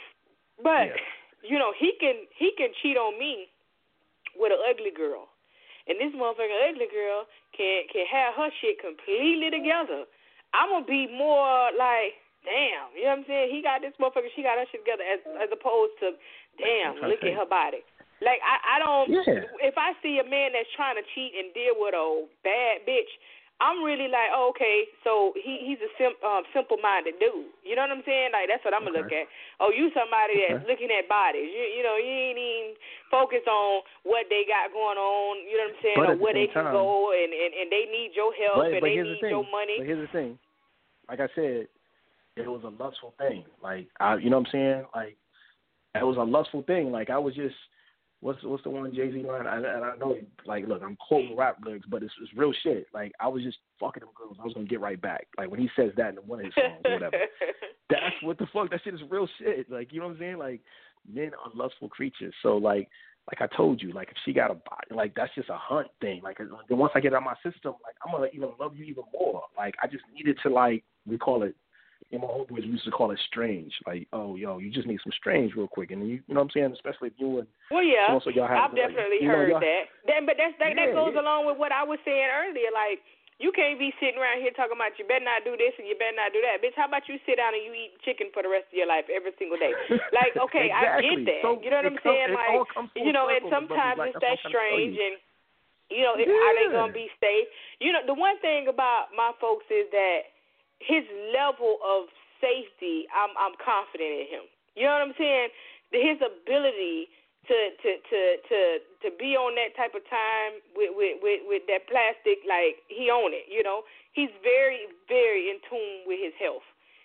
But, yeah. you know, he can he can cheat on me with an ugly girl. And this motherfucking ugly girl can, can have her shit completely together. I'm going to be more like, damn, you know what I'm saying? He got this motherfucker, she got her shit together, as as opposed to, damn, look at her body. Like, I, I don't, yeah. if I see a man that's trying to cheat and deal with a bad bitch, I'm really like, oh, okay, so he he's a sim, um, simple-minded dude. You know what I'm saying? Like, that's what I'm going to okay. look at. Oh, you somebody that's okay. looking at bodies. You you know, you ain't even focus on what they got going on, you know what I'm saying, but or where the they can time, go, and, and, and they need your help, but, and but they need the your money. But here's the thing. Like I said, it was a lustful thing. Like, I, you know what I'm saying? Like, it was a lustful thing. Like, I was just, what's what's the one Jay-Z line? I, and I know, like, look, I'm quoting rap lyrics, but it's, it's real shit. Like, I was just fucking them girls. I was going to get right back. Like, when he says that in one of his songs or whatever. That's what the fuck. That shit is real shit. Like, you know what I'm saying? Like, men are lustful creatures. So, like, like I told you, like, if she got a body, like, that's just a hunt thing. Like, then once I get out of my system, like, I'm going to even love you even more. Like, I just needed to, like, we call it, in my homeboys, we used to call it strange. Like, oh, yo, you just need some strange real quick. And, you, you know what I'm saying? Especially if you and well, yeah, so y'all have, I've definitely like, heard know, that. Then, but that's, that, yeah, that goes yeah. along with what I was saying earlier. Like, you can't be sitting around here talking about you better not do this and you better not do that. Bitch, how about you sit down and you eat chicken for the rest of your life every single day? Like, okay, exactly. I get that. So you know what I'm come, saying? Like, you know, and sometimes it's that strange and, you know, yeah. are they going to be safe? You know, the one thing about my folks is that his level of safety, I'm I'm confident in him. You know what I'm saying? His ability to to to to, to be on that type of time with, with, with, with that plastic, like, he own it, you know. He's very, very in tune with his health.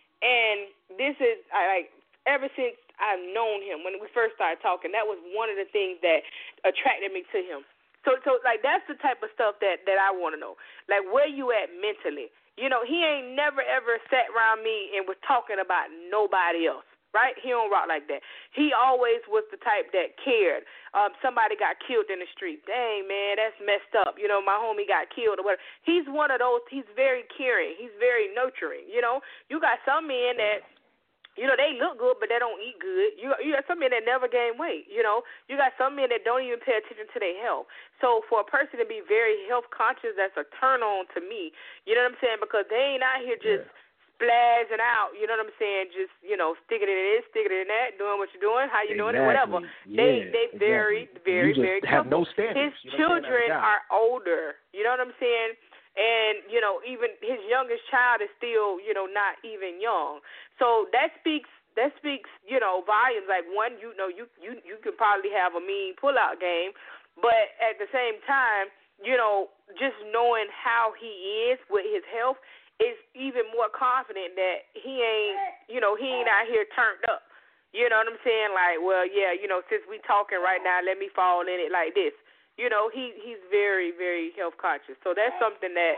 And this is, I like, ever since I've known him, when we first started talking, that was one of the things that attracted me to him. So, so like, that's the type of stuff that, that I want to know. Like, where you at mentally? You know, he ain't never, ever sat around me and was talking about nobody else, right? He don't rock like that. He always was the type that cared. Um, somebody got killed in the street. Dang, man, that's messed up. You know, my homie got killed or whatever. He's one of those, he's very caring. He's very nurturing, you know. You got some men that, you know, they look good, but they don't eat good. You you got some men that never gain weight, you know. You got some men that don't even pay attention to their health. So for a person to be very health conscious, that's a turn on to me. You know what I'm saying? Because they ain't out here just yeah. splazzing out, you know what I'm saying, just, you know, sticking it in this, sticking it in that, doing what you're doing, how you exactly. doing it, whatever. Yeah, they they exactly. very, very, you just very have careful. no standards. His you know children are older, you know what I'm saying? And, you know, even his youngest child is still, you know, not even young. So that speaks That speaks, you know, volumes. Like, one, you know, you, you, you can probably have a mean pull-out game, but at the same time, you know, just knowing how he is with his health is even more confident that he ain't, you know, he ain't out here turned up. You know what I'm saying? Like, well, yeah, you know, since we talking right now, let me fall in it like this. You know, he he's very, very health conscious. So that's something that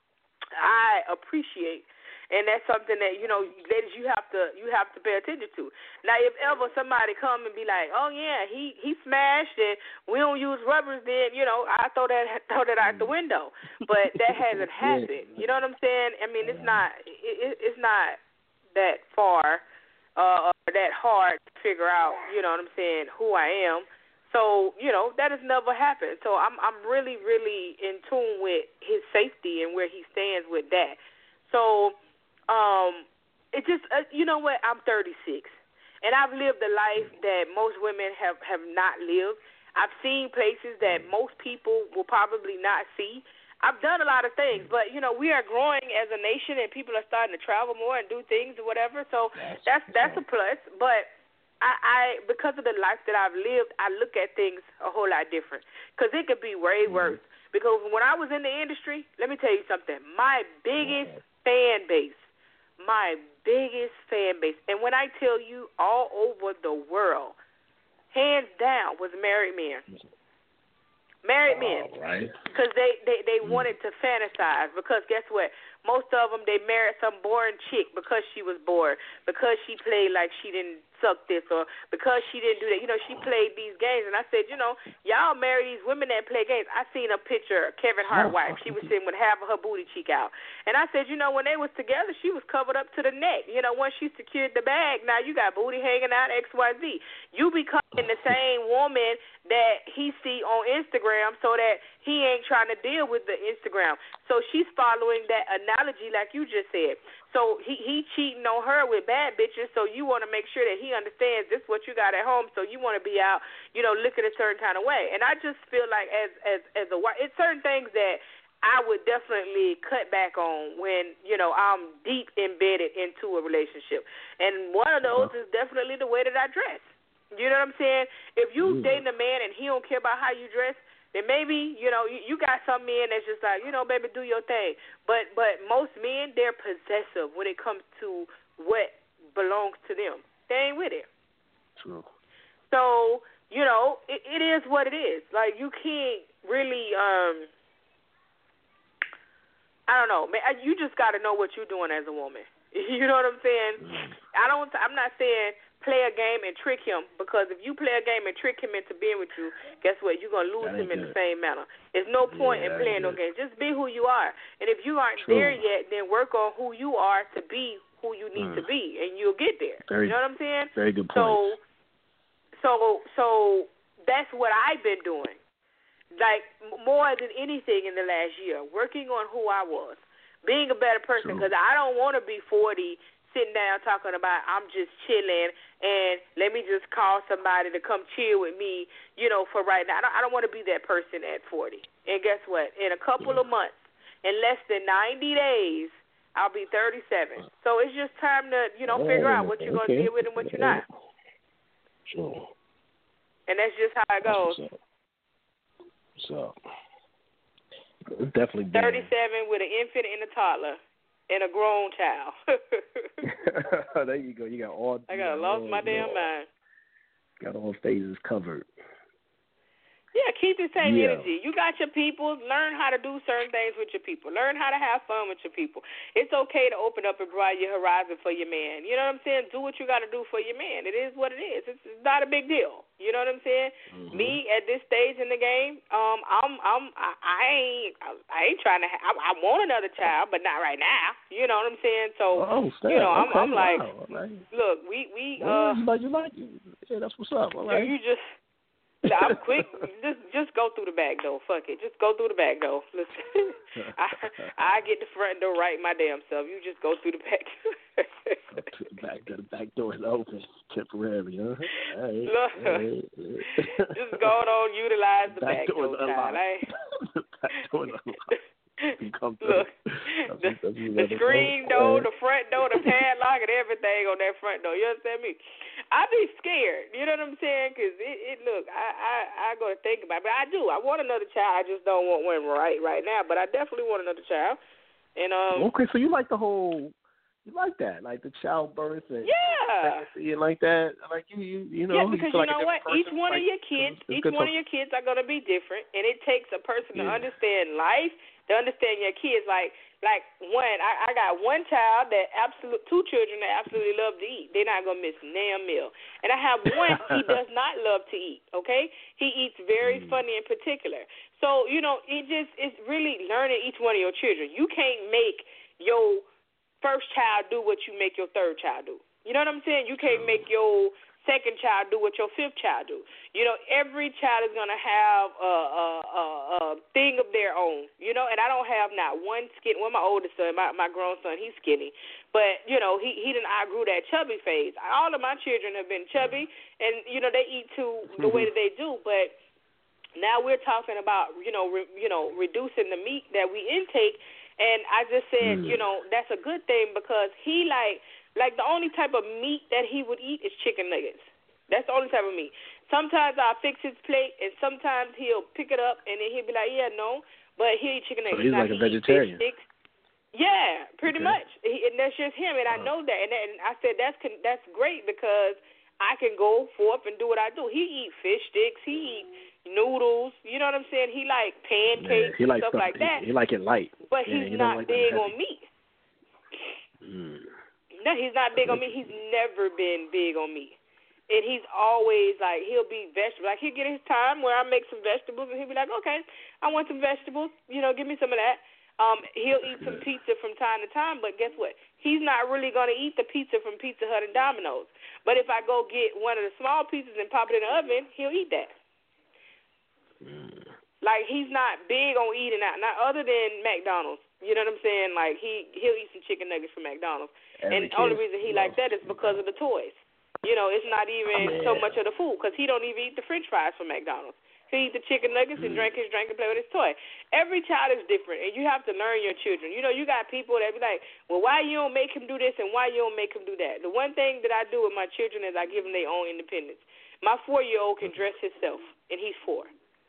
I appreciate. And that's something that, you know, ladies, you have to you have to pay attention to. Now, if ever somebody come and be like, oh yeah, he, he smashed and we don't use rubbers, then, you know, I throw that throw that out the window. But that hasn't happened. You know what I'm saying? I mean, it's not it, it's not that far uh, or that hard to figure out, you know what I'm saying, who I am. So, you know, that has never happened. So I'm I'm really, really in tune with his safety and where he stands with that. So um, it just, uh, you know what, I'm thirty-six. And I've lived a life that most women have, have not lived. I've seen places that most people will probably not see. I've done a lot of things, but, you know, we are growing as a nation and people are starting to travel more and do things or whatever. So that's that's a plus. But I, I because of the life that I've lived, I look at things a whole lot different because it could be way worse. Because when I was in the industry, let me tell you something, my biggest fan base, my biggest fan base, and when I tell you all over the world, hands down, was married men. Married men, right? Because they, they, they mm. wanted to fantasize. Because guess what? Most of them, they married some boring chick because she was bored, because she played like she didn't suck this, or because she didn't do that. You know, she played these games. And I said, you know, y'all marry these women that play games. I seen a picture of Kevin Hart's wife. She was sitting with half of her booty cheek out. And I said, you know, when they was together, she was covered up to the neck. You know, once she secured the bag, now you got booty hanging out, X Y Z. You becoming the same woman that he see on Instagram so that he ain't trying to deal with the Instagram. So she's following that analogy like you just said. So he, he cheating on her with bad bitches, so you want to make sure that he understands this is what you got at home, so you want to be out, you know, looking a certain kind of way. And I just feel like as as, as a wife, it's certain things that I would definitely cut back on when, you know, I'm deep embedded into a relationship. And one of those is definitely the way that I dress. You know what I'm saying? If you dating a man and he don't care about how you dress, then maybe, you know, you, you got some men that's just like, you know, baby, do your thing. But but most men, they're possessive when it comes to what belongs to them. They ain't with it. True. So, you know, it, it is what it is. Like, you can't really, um, I don't know. You just got to know what you're doing as a woman. You know what I'm saying? Mm. I don't, I'm not saying play a game and trick him, because if you play a game and trick him into being with you, guess what? You're going to lose him in good. the same manner. There's no point yeah, in playing no games. Just be who you are. And if you aren't True. there yet, then work on who you are to be who you need mm. to be, and you'll get there. Very, you know what I'm saying? Very good point. So, so, so that's what I've been doing, like more than anything in the last year, working on who I was, being a better person, because I don't want to be forty sitting down talking about I'm just chilling and let me just call somebody to come chill with me, you know, for right now. I don't, I don't want to be that person at forty. And guess what? In a couple of months, in less than ninety days, I'll be thirty-seven. So it's just time to, you know, figure out what you're going to deal with and what you're not. Sure. And that's just how it goes. What's up? It's definitely been. thirty-seven with an infant and a toddler. And a grown child. There you go. You got all. I got lost all, my damn mind. Got all phases covered. Yeah, keep the same yeah. energy. You got your people. Learn how to do certain things with your people. Learn how to have fun with your people. It's okay to open up and broaden your horizon for your man. You know what I'm saying? Do what you got to do for your man. It is what it is. It's, it's not a big deal. You know what I'm saying? Mm-hmm. Me at this stage in the game, um, I'm, I'm, I, I ain't, I ain't trying to. Ha- I, I want another child, but not right now. You know what I'm saying? So, oh, you know, I'm, okay. I'm like, wow. Right. look, we, we, well, uh, you like, you like, yeah, that's what's up. All right. You just. I'm quick. Just just go through the back door. Fuck it. Just go through the back door. Listen, I I get the front door right my damn self. You just go through the back door. Go to the back door. The back door is open temporarily, huh? Right. Look, right. Just go on, utilize the back, back door, door child. The back door is unlocked. Come Look, the, the screen door, the front door, the padlock, and everything on that front door. You understand me? I be scared. You know what I'm saying? Because it, it, look, I, I, I go to think about it. But I do. I want another child. I just don't want one right right now. But I definitely want another child. And um. Okay, so you like the whole, you like that, like the childbirth and yeah, pregnancy and like that, like you, you, you know. Yeah, because you, you know like what? Each one like, of your kids, each one of your kids are gonna be different, and it takes a person yeah. to understand life. To understand your kids, like like one, I, I got one child that absolute, two children that absolutely love to eat. They're not gonna miss a damn meal. And I have one he does not love to eat. Okay, he eats very mm. funny in particular. So you know, it just it's really learning each one of your children. You can't make your first child do what you make your third child do. You know what I'm saying? You can't make your second child do what your fifth child do. You know, every child is going to have a, a, a, a thing of their own, you know, and I don't have not one skinny. Well, my oldest son, my, my grown son, he's skinny. But, you know, he, he didn't outgrew that chubby phase. All of my children have been chubby, and, you know, they eat too the way that they do. But now we're talking about, you know, re, you know, reducing the meat that we intake. And I just said, mm. you know, that's a good thing because he, like, Like, the only type of meat that he would eat is chicken nuggets. That's the only type of meat. Sometimes I'll fix his plate, and sometimes he'll pick it up, and then he'll be like, yeah, no, but he'll eat chicken nuggets. So he's now, like a he vegetarian. Yeah, pretty okay. much. He, and that's just him, and I know that. And, that, and I said that's that's great because I can go forth and do what I do. He eat fish sticks. He eat noodles. You know what I'm saying? He like pancakes yeah, he and stuff, stuff like he, that. He like it light. But yeah, he's he not like big on meat. Mm. No, he's not big on meat. He's never been big on meat. And he's always, like, he'll be vegetable. Like, he'll get his time where I make some vegetables, and he'll be like, okay, I want some vegetables. You know, give me some of that. Um, he'll eat some pizza from time to time, but guess what? He's not really going to eat the pizza from Pizza Hut and Domino's. But if I go get one of the small pizzas and pop it in the oven, he'll eat that. Mm. Like, he's not big on eating out, not other than McDonald's. You know what I'm saying? Like, he, he'll eat some chicken nuggets from McDonald's. Every and the only reason he like that is because of the toys. You know, it's not even so much of the food because he don't even eat the French fries from McDonald's. He eat the chicken nuggets and drink his drink and play with his toy. Every child is different, and you have to learn your children. You know, you got people that be like, well, why you don't make him do this and why you don't make him do that? The one thing that I do with my children is I give them their own independence. My four-year-old can dress himself, and he's four.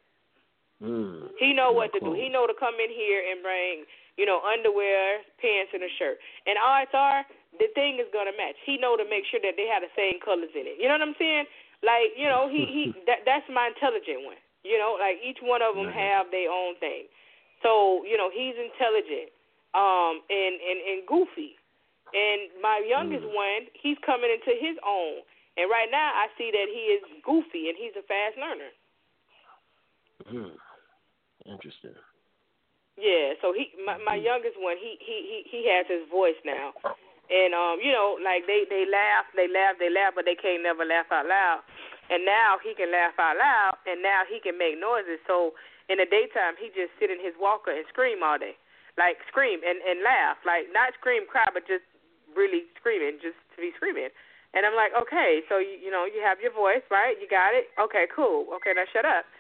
Mm. He know what cool. to do. He know to come in here and bring, you know, underwear, pants, and a shirt. And odds are the thing is going to match. He know to make sure that they have the same colors in it. You know what I'm saying? Like, you know, he, he that that's my intelligent one. You know, like each one of them right. have their own thing. So, you know, he's intelligent um, and, and, and goofy. And my youngest mm. one, he's coming into his own. And right now I see that he is goofy and he's a fast learner. Mm. Interesting. Yeah, so he my, my youngest one, he, he, he, he has his voice now. And, um, you know, like they, they laugh, they laugh, they laugh, but they can't never laugh out loud. And now he can laugh out loud, and now he can make noises. So in the daytime, he just sit in his walker and scream all day. Like scream and, and laugh. Like not scream, cry, but just really screaming, just to be screaming. And I'm like, okay, so, you, you know, you have your voice, right? You got it? Okay, cool. Okay, now shut up.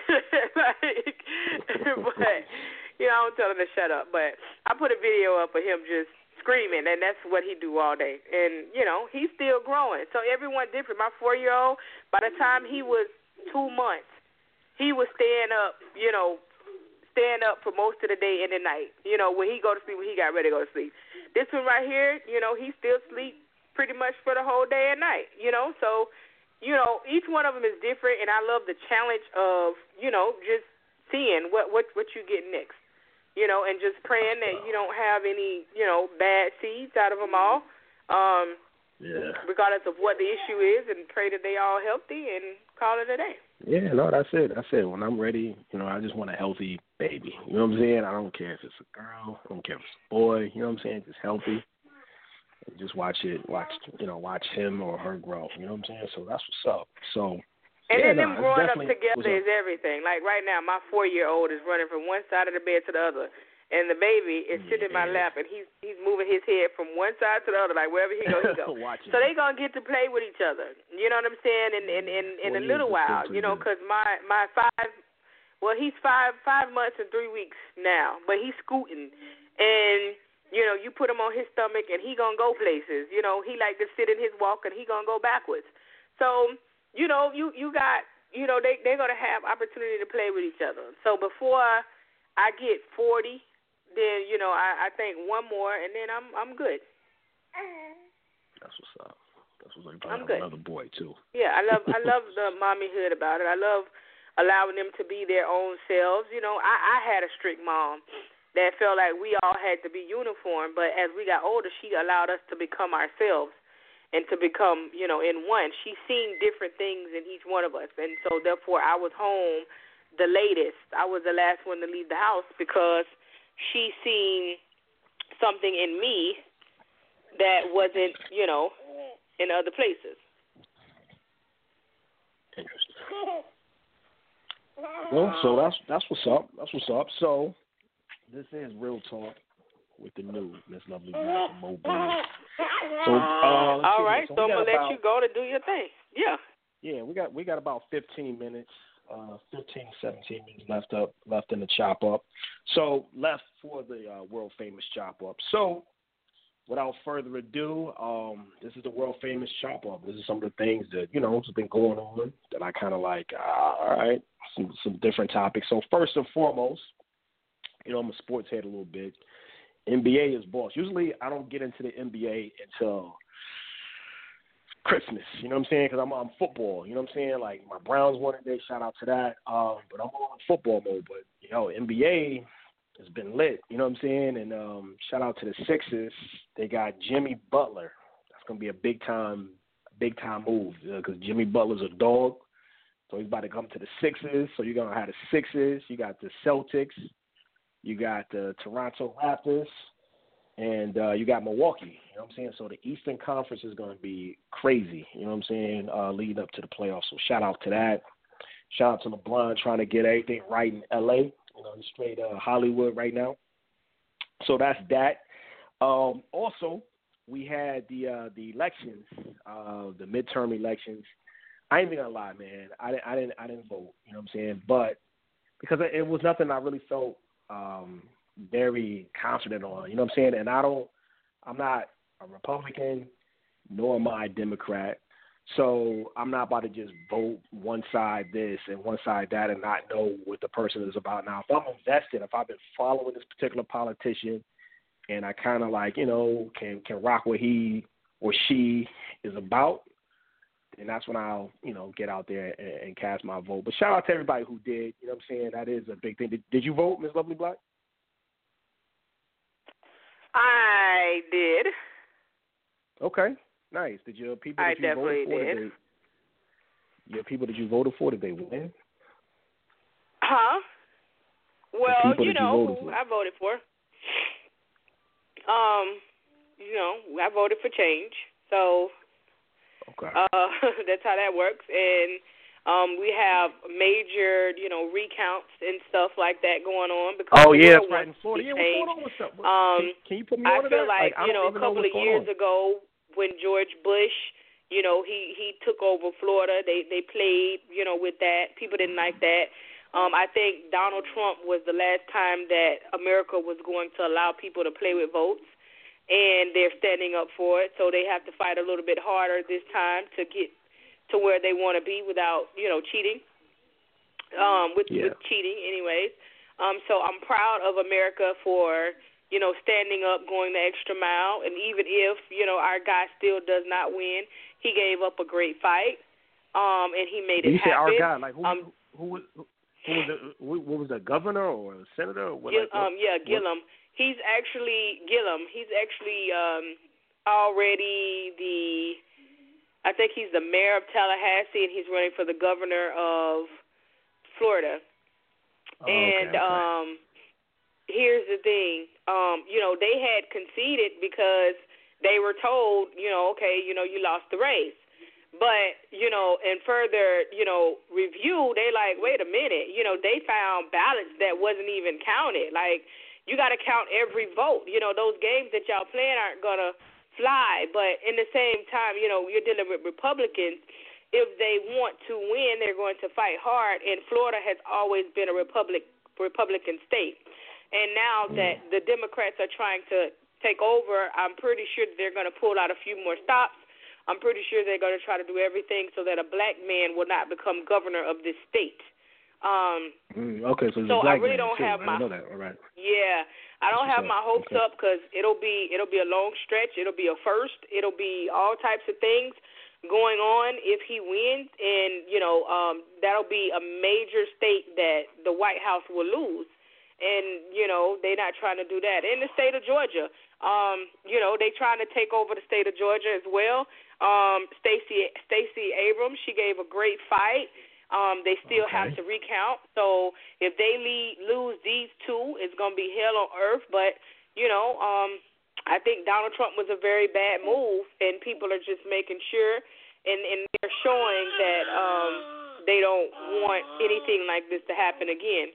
like, but, you know, I don't tell him to shut up. But I put a video up of him just screaming, and that's what he do all day. And, you know, he's still growing. So everyone different. My four-year-old, by the time he was two months, he was staying up, you know, staying up for most of the day and the night. You know, when he go to sleep, when he got ready to go to sleep. This one right here, you know, he still sleep pretty much for the whole day and night, you know. So, you know, each one of them is different, and I love the challenge of, you know, just seeing what, what, what you get next. You know, and just praying that you don't have any, you know, bad seeds out of them all, um, yeah. regardless of what the issue is, and pray that they all healthy and call it a day. Yeah, no, that's it. That's it. When I'm ready, you know, I just want a healthy baby. You know what I'm saying? I don't care if it's a girl. I don't care if it's a boy. You know what I'm saying? Just healthy. And just watch it, watch, you know, watch him or her grow. You know what I'm saying? So that's what's up. So. And yeah, then no, them growing up together up. is everything. Like right now, my four-year-old is running from one side of the bed to the other, and the baby is sitting yeah. in my lap, and he's he's moving his head from one side to the other, like wherever he goes, he goes. So they gonna get to play with each other. You know what I'm saying? In in in, in a little while, you know, because my my five, well, he's five five months and three weeks now, but he's scooting, and you know, you put him on his stomach, and he gonna go places. You know, he like to sit in his walk, and he gonna go backwards. So. You know, you, you got, you know, they, they're going to have opportunity to play with each other. So before I get forty, then, you know, I, I think one more, and then I'm I'm good. That's what's up. That's what's like I'm good. Another boy, too. Yeah, I love I love the mommyhood about it. I love allowing them to be their own selves. You know, I, I had a strict mom that felt like we all had to be uniform, but as we got older, she allowed us to become ourselves. And to become, you know, in one. She's seen different things in each one of us. And so, therefore, I was home the latest. I was the last one to leave the house because she seen something in me that wasn't, you know, in other places. Interesting. Well, so that's that's what's up. That's what's up. So this is Real Talk with the new Miss Lovely Black and Mo Bang. So uh, let's all see right, so, so I'm gonna let about, you go to do your thing. Yeah. Yeah, we got we got about fifteen minutes, uh, fifteen, seventeen minutes left up left in the chop up. So left for the uh, world famous chop up. So without further ado, um, this is the world famous chop up. This is some of the things that you know has been going on that I kind of like. Uh, all right, some some different topics. So first and foremost, you know I'm a sports head a little bit. N B A is boss. Usually I don't get into the N B A until Christmas, you know what I'm saying? Because I'm on football, you know what I'm saying? Like, my Browns won today, shout out to that. Um, but I'm on football mode. But, you know, N B A has been lit, you know what I'm saying? And um, shout out to the Sixers. They got Jimmy Butler. That's going to be a big-time, big-time move because uh, Jimmy Butler's a dog. So he's about to come to the Sixers. So you're going to have the Sixers. You got the Celtics. You got the Toronto Raptors. And uh, you got Milwaukee, you know what I'm saying? So the Eastern Conference is going to be crazy, you know what I'm saying, uh, leading up to the playoffs. So shout out to that. Shout out to LeBron trying to get everything right in L A, you know, he's straight uh, Hollywood right now. So that's that. Um, also, we had the uh, the elections, uh, the midterm elections. I ain't even gonna lie, man. I didn't, I didn't, I didn't vote, you know what I'm saying? But because it was nothing I really felt um, – very confident on, you know what I'm saying? And I don't, I'm not a Republican, nor am I a Democrat. So I'm not about to just vote one side this and one side that and not know what the person is about. Now, if I'm invested, if I've been following this particular politician and I kind of like, you know, can, can rock what he or she is about, then that's when I'll, you know, get out there and, and cast my vote. But shout out to everybody who did, you know what I'm saying? That is a big thing. Did, did you vote, Miz Lovely Black? I did. Okay, nice. Did your people that I you definitely voted for, did. did they, your people that you voted for, did they win? Huh? Well, you you know voted who for. I voted for. Um, you know, I voted for change. So okay. uh, that's how that works. And um, we have major, you know, recounts and stuff like that going on because oh yeah, that's right in Florida. Yeah, what's going on with stuff? Um, can, can you put me I on feel that? like, like you know, a couple know of years on. ago when George Bush, you know, he, he took over Florida, they they played, you know, with that. People didn't like that. Um, I think Donald Trump was the last time that America was going to allow people to play with votes, and they're standing up for it. So they have to fight a little bit harder this time to get to where they want to be without, you know, cheating, um, with, yeah. with cheating anyways. Um, so I'm proud of America for, you know, standing up, going the extra mile. And even if, you know, our guy still does not win, he gave up a great fight, um, and he made it you happen. You say our guy, like who, um, who, who, who, who was the, who, what was the governor or a senator? Or what, Gil, like, what, um, yeah, Gillum. What? He's actually, Gillum, he's actually um, already the, I think he's the mayor of Tallahassee, and he's running for the governor of Florida. Oh, and okay, okay. um, here's the thing. Um, you know, they had conceded because they were told, you know, okay, you know, you lost the race. But, you know, in further, you know, review, they like, wait a minute. You know, they found ballots that wasn't even counted. Like, you got to count every vote. You know, those games that y'all playing aren't going to fly, but in the same time, you know, you're dealing with Republicans. If they want to win, they're going to fight hard, and Florida has always been a Republic, Republican state. And now that the Democrats are trying to take over, I'm pretty sure that they're going to pull out a few more stops. I'm pretty sure they're going to try to do everything so that a black man will not become governor of this state. Um, mm, okay, so, so I really don't too. have I my know that. All right. Yeah, I don't That's have my hopes okay. up because it'll be it'll be a long stretch. It'll be a first. It'll be all types of things going on if he wins, and you know um, that'll be a major state that the White House will lose. And you know they're not trying to do that in the state of Georgia. Um, you know they trying to take over the state of Georgia as well. Um, Stacey Stacey Abrams, she gave a great fight. Um, they still okay. have to recount. So if they lead, lose these two, it's going to be hell on earth. But, you know, um, I think Donald Trump was a very bad move, and people are just making sure, and, and they're showing that um, they don't want anything like this to happen again.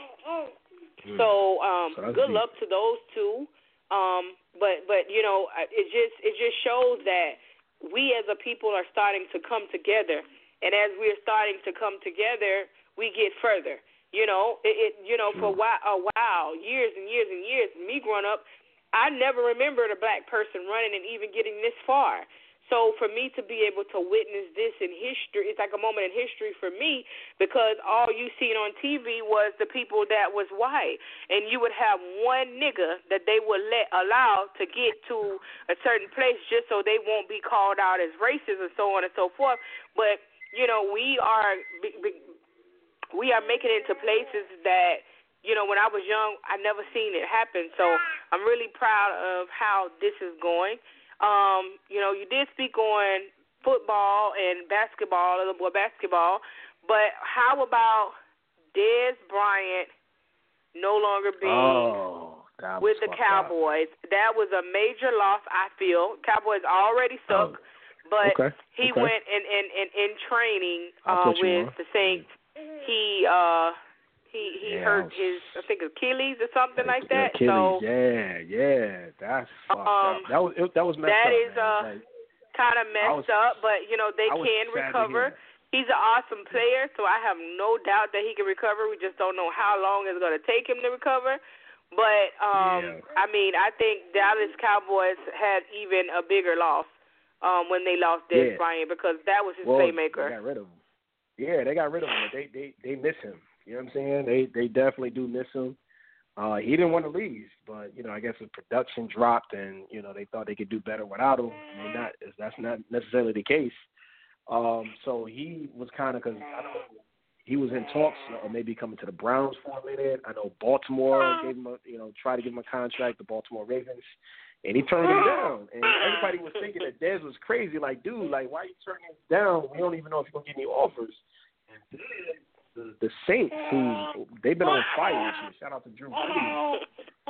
Mm. So, um, so good deep. luck to those two. Um, but but you know, it just it just shows that we as a people are starting to come together, and as we're starting to come together, we get further. You know, it, it you know for a while, a while, years and years and years. Me growing up, I never remembered a black person running and even getting this far. So for me to be able to witness this in history, it's like a moment in history for me, because all you seen on T V was the people that was white, and you would have one nigga that they would let allow to get to a certain place just so they won't be called out as racist and so on and so forth. But you know, we are we are making it into places that, you know, when I was young, I never seen it happen. So I'm really proud of how this is going. Um, you know, you did speak on football and basketball, little boy basketball, but how about Dez Bryant no longer being oh, with the Cowboys? Up. That was a major loss, I feel. Cowboys already suck, oh, but okay, he okay. went in, in, in, in training uh, with the Saints. He uh he he yeah, hurt was, his I think Achilles or something like that. Achilles, so yeah, yeah, that's fucked um, up. That was it, that was messed that up. That is uh like, kind of messed was, up, but you know they can recover. He's an awesome player, so I have no doubt that he can recover. We just don't know how long it's going to take him to recover. But um, yeah. I mean, I think Dallas Cowboys had even a bigger loss um, when they lost Dez yeah. Bryant, because that was his well, playmaker. They got rid of him. Yeah, they got rid of him. They they they miss him. You know what I'm saying? They they definitely do miss him. Uh, he didn't want to leave, but you know, I guess the production dropped, and you know they thought they could do better without him. I mean, not that's not necessarily the case. Um, so he was kind of because I know he was in talks of maybe coming to the Browns for a minute. I know Baltimore gave him a you know tried to give him a contract, the Baltimore Ravens, and he turned him down. And everybody was thinking that Dez was crazy. Like, dude, like why are you turning him down? We don't even know if you're gonna get any offers. And The, the Saints, who they've been on fire this year. Shout out to Drew Brees.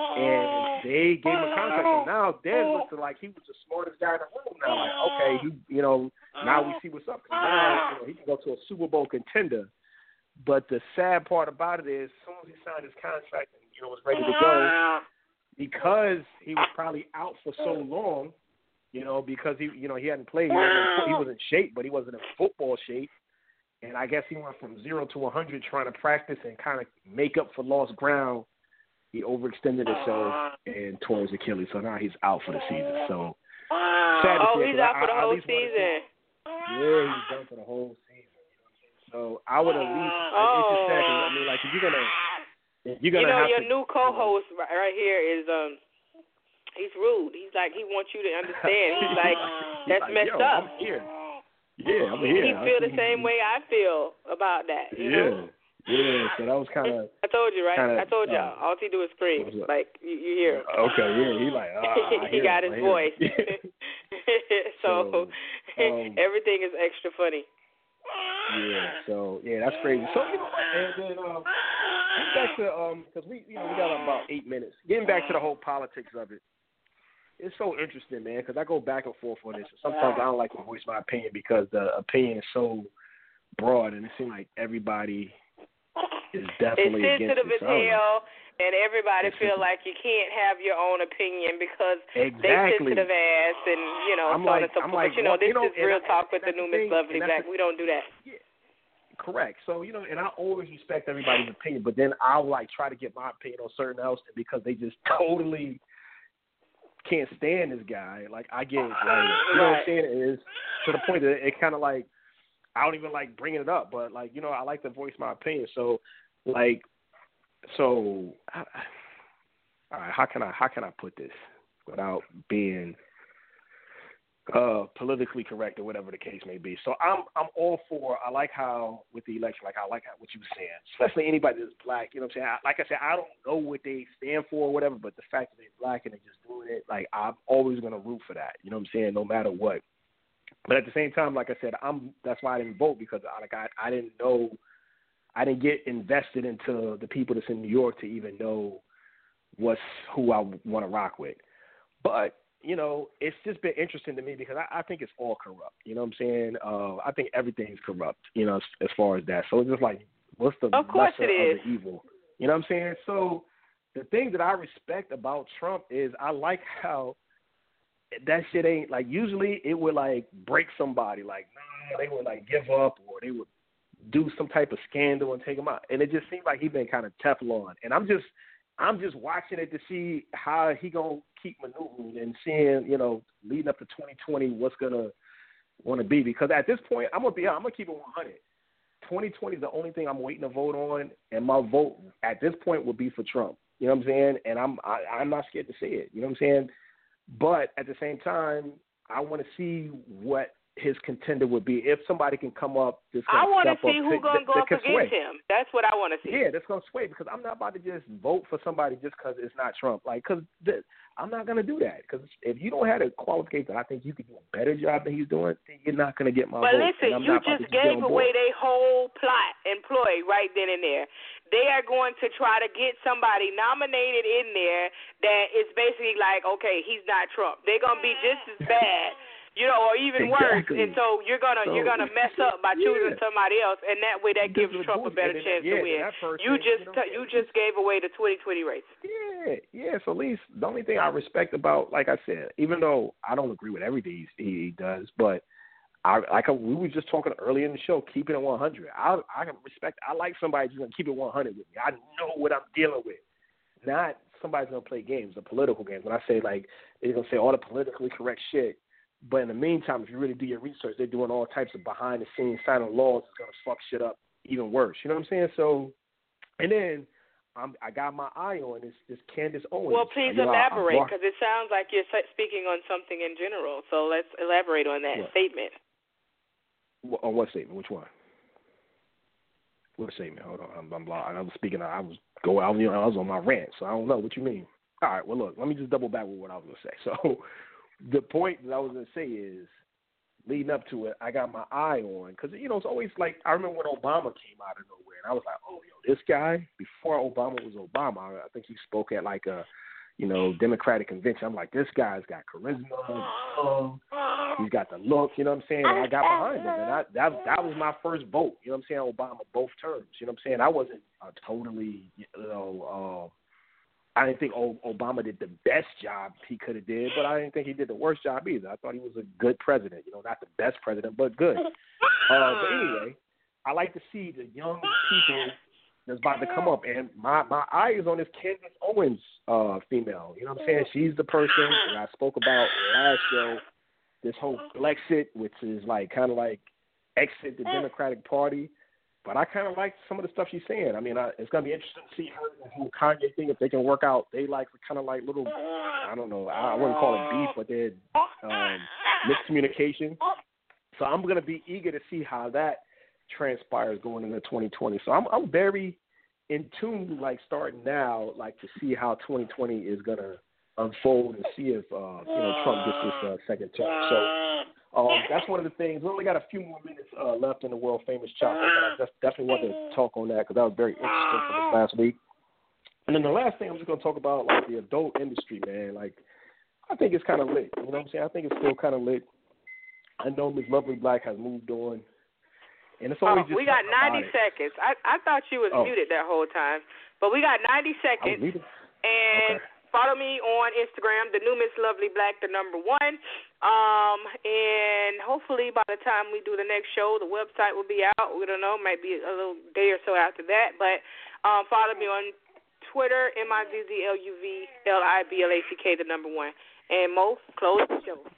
And they gave him a contract. So now Dez looks like he was the smartest guy in the room now. Like, okay, he, you know, now we see what's up. Now, you know, he can go to a Super Bowl contender. But the sad part about it is, as soon as he signed his contract and, you know, was ready to go, because he was probably out for so long, you know, because he, you know, he hadn't played. He wasn't, he was in shape, but he wasn't in football shape. And I guess he went from zero to one hundred trying to practice and kind of make up for lost ground. He overextended himself and tore his Achilles, so now he's out for the season. So sad to oh, see he's out I, for the I, whole season. See, yeah, he's done for the whole season. So I would at least. Oh. It's just sad. I mean, like if you're gonna, if you're gonna. You know, have your to, new co-host right, right here is um. He's rude. He's like he wants you to understand. He's like that's like, messed Yo, up. I'm here. Yeah, I'm here. He feel the same way I feel about that. You yeah, know? yeah. So that was kind of. I told you, right? Kinda, I told y'all. Uh, All he do is scream. Like you, you hear him. Okay, yeah. He like. Ah, he got him, his voice. so so um, everything is extra funny. Yeah. So yeah, that's crazy. So you know, and then um, back to um, because we you know we got about eight minutes. Getting back to the whole politics of it. It's so interesting, man, because I go back and forth on this. Sometimes I don't like to voice my opinion because the opinion is so broad, and it seems like everybody is definitely it's against it. It's sensitive as hell, and everybody it's feel sensitive. Like you can't have your own opinion because exactly. they sensitive ass, and you know, I'm so like, on and so forth. Like, But you know, well, this you know, is real I, talk with the new Miss Lovely Black. The, we don't do that. Yeah. Correct. So, you know, and I always respect everybody's opinion, but then I'll, like, try to get my opinion on certain else because they just totally can't stand this guy. Like, I get it. Like, you know what I'm saying? It is to the point that it kind of, like, I don't even like bringing it up, but, like, you know, I like to voice my opinion. So, like, so, I, all right, how can I, how can I put this without being Uh, politically correct or whatever the case may be. So I'm I'm all for. I like how with the election, like I like how, what you were saying, especially anybody that's black. You know what I'm saying? I, like I said, I don't know what they stand for or whatever, but the fact that they're black and they're just doing it, like I'm always gonna root for that. You know what I'm saying? No matter what. But at the same time, like I said, I'm that's why I didn't vote because I, like I I didn't know, I didn't get invested into the people that's in New York to even know what's who I want to rock with. But, you know, it's just been interesting to me because I, I think it's all corrupt. You know what I'm saying? Uh, I think everything's corrupt, you know, as, as far as that. So it's just like, what's the of course lesser it is. of the evil? You know what I'm saying? So the thing that I respect about Trump is I like how that shit ain't, like, usually it would, like, break somebody. Like, no, they would, like, give up or they would do some type of scandal and take him out. And it just seems like he's been kind of Teflon. And I'm just I'm just watching it to see how he going to keep maneuvering and seeing, you know, leading up to twenty twenty, what's going to want to be. Because at this point, I'm going to be I'm going to keep it one hundred. twenty twenty is the only thing I'm waiting to vote on, and my vote at this point would be for Trump. You know what I'm saying? And I'm I, I'm not scared to say it. You know what I'm saying? But at the same time, I want to see what his contender would be if somebody can come up. I want to see to, who's going to go up against him. That's what I want to see. Yeah, that's going to sway because I'm not about to just vote for somebody just because it's not Trump. Like, because I'm not going to do that. Because if you don't have the qualifications, I think you could do a better job than he's doing. Then you're not going to get my but vote. But listen, you just gave away their whole plot and ploy right then and there. They are going to try to get somebody nominated in there that is basically like, okay, he's not Trump. They're going to be just as bad. You know, or even exactly. worse, and so you're gonna so, you're gonna mess up by choosing yeah. somebody else, and that way that gives Trump a better then, chance yeah, to win. Person, you just you, know, you just gave away the twenty twenty race. Yeah, yeah. So at least the only thing I respect about, like I said, even though I don't agree with everything he, he does, but I like we were just talking earlier in the show, keeping it one hundred. I I can respect. I like somebody who's gonna keep it one hundred with me. I know what I'm dealing with, not somebody's gonna play games, the political games. When I say like they're gonna say all the politically correct shit. But in the meantime, if you really do your research, they're doing all types of behind-the-scenes signing laws that's going to fuck shit up even worse. You know what I'm saying? So, and then I'm, I got my eye on this, this Candace Owens. Well, please you know, elaborate, because it sounds like you're speaking on something in general. So let's elaborate on that what? statement. On what statement? Which one? What statement? Hold on. I'm, I'm, I was speaking. I was go. I was, you know, I was on my rant, so I don't know what you mean. All right. Well, look. Let me just double back with what I was going to say. So. The point that I was going to say is, leading up to it, I got my eye on, because, you know, it's always like, I remember when Obama came out of nowhere, and I was like, oh, yo, this guy, before Obama was Obama, I think he spoke at like a, you know, Democratic convention. I'm like, this guy's got charisma, he's got the look, you know what I'm saying? And I got behind him, and I, that that was my first vote, you know what I'm saying, Obama, both terms, you know what I'm saying? I wasn't uh, totally, you know, uh, I didn't think Obama did the best job he could have did, but I didn't think he did the worst job either. I thought he was a good president, you know, not the best president, but good. Uh, but anyway, I like to see the young people that's about to come up, and my, my eye is on this Candace Owens uh, female. You know what I'm saying? She's the person that I spoke about last show, this whole Blexit, which is like kind of like exit the Democratic Party. But I kind of like some of the stuff she's saying. I mean, I, it's going to be interesting to see her the whole Kanye thing, if they can work out. They like kind of like little, I don't know, I wouldn't call it beef, but they're um, miscommunication. So I'm going to be eager to see how that transpires going into twenty twenty. So I'm I'm very in tune, like starting now, like to see how twenty twenty is going to unfold and see if, uh, you know, Trump gets this uh, second term. So Um, that's one of the things. We only got a few more minutes uh, left in the world famous chopper, but I just definitely wanted to talk on that because that was very interesting for this last week. And then the last thing I'm just going to talk about, like the adult industry, man. Like, I think it's kind of lit. You know what I'm saying? I think it's still kind of lit. I know Miss Lovely Black has moved on, and it's always oh, just we got ninety seconds. I I thought she was oh. muted that whole time, but we got ninety seconds. And. Okay. Follow me on Instagram, the new Miss Lovely Black, the number one. Um, and hopefully by the time we do the next show, the website will be out. We don't know, might be a little day or so after that. But um, follow me on Twitter, M I Z Z L U V L I B L A C K, the number one. And Mo, close the show.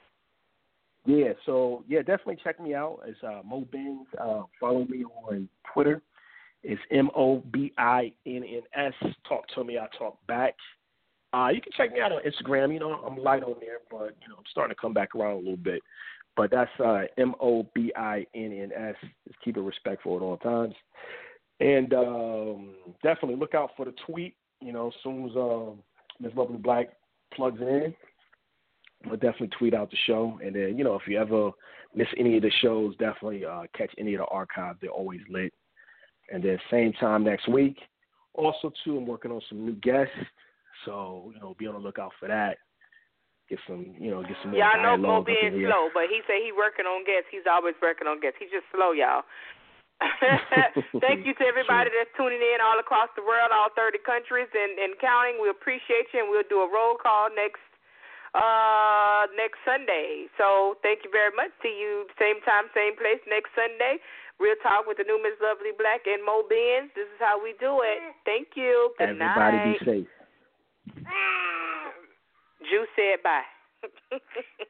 Yeah, so, yeah, definitely check me out. It's uh, Mo Bins. Uh, follow me on Twitter. It's M O B I N N S. Talk to me, I talk back. Uh, you can check me out on Instagram. You know, I'm light on there, but, you know, I'm starting to come back around a little bit. But that's uh, M O B I N N S. Just keep it respectful at all times. And um, definitely look out for the tweet, you know, as soon as uh, Miss Lovely Black plugs in. We'll definitely tweet out the show. And then, you know, if you ever miss any of the shows, definitely uh, catch any of the archives. They're always lit. And then same time next week. Also, too, I'm working on some new guests. So, you know, be on the lookout for that. get some, you know, get some more Y'all know Mo dialogue up being in here. slow, but he say he working on guests. He's always working on guests. He's just slow, y'all. Thank you to everybody Sure. that's tuning in all across the world, all thirty countries and, and counting. We appreciate you, and we'll do a roll call next uh next Sunday. So thank you very much. See you same time, same place next Sunday. Real Talk with the new Miss Lovely Black and Mo Benz. This is how we do it. Thank you. Good Everybody night. be safe. Juice said bye.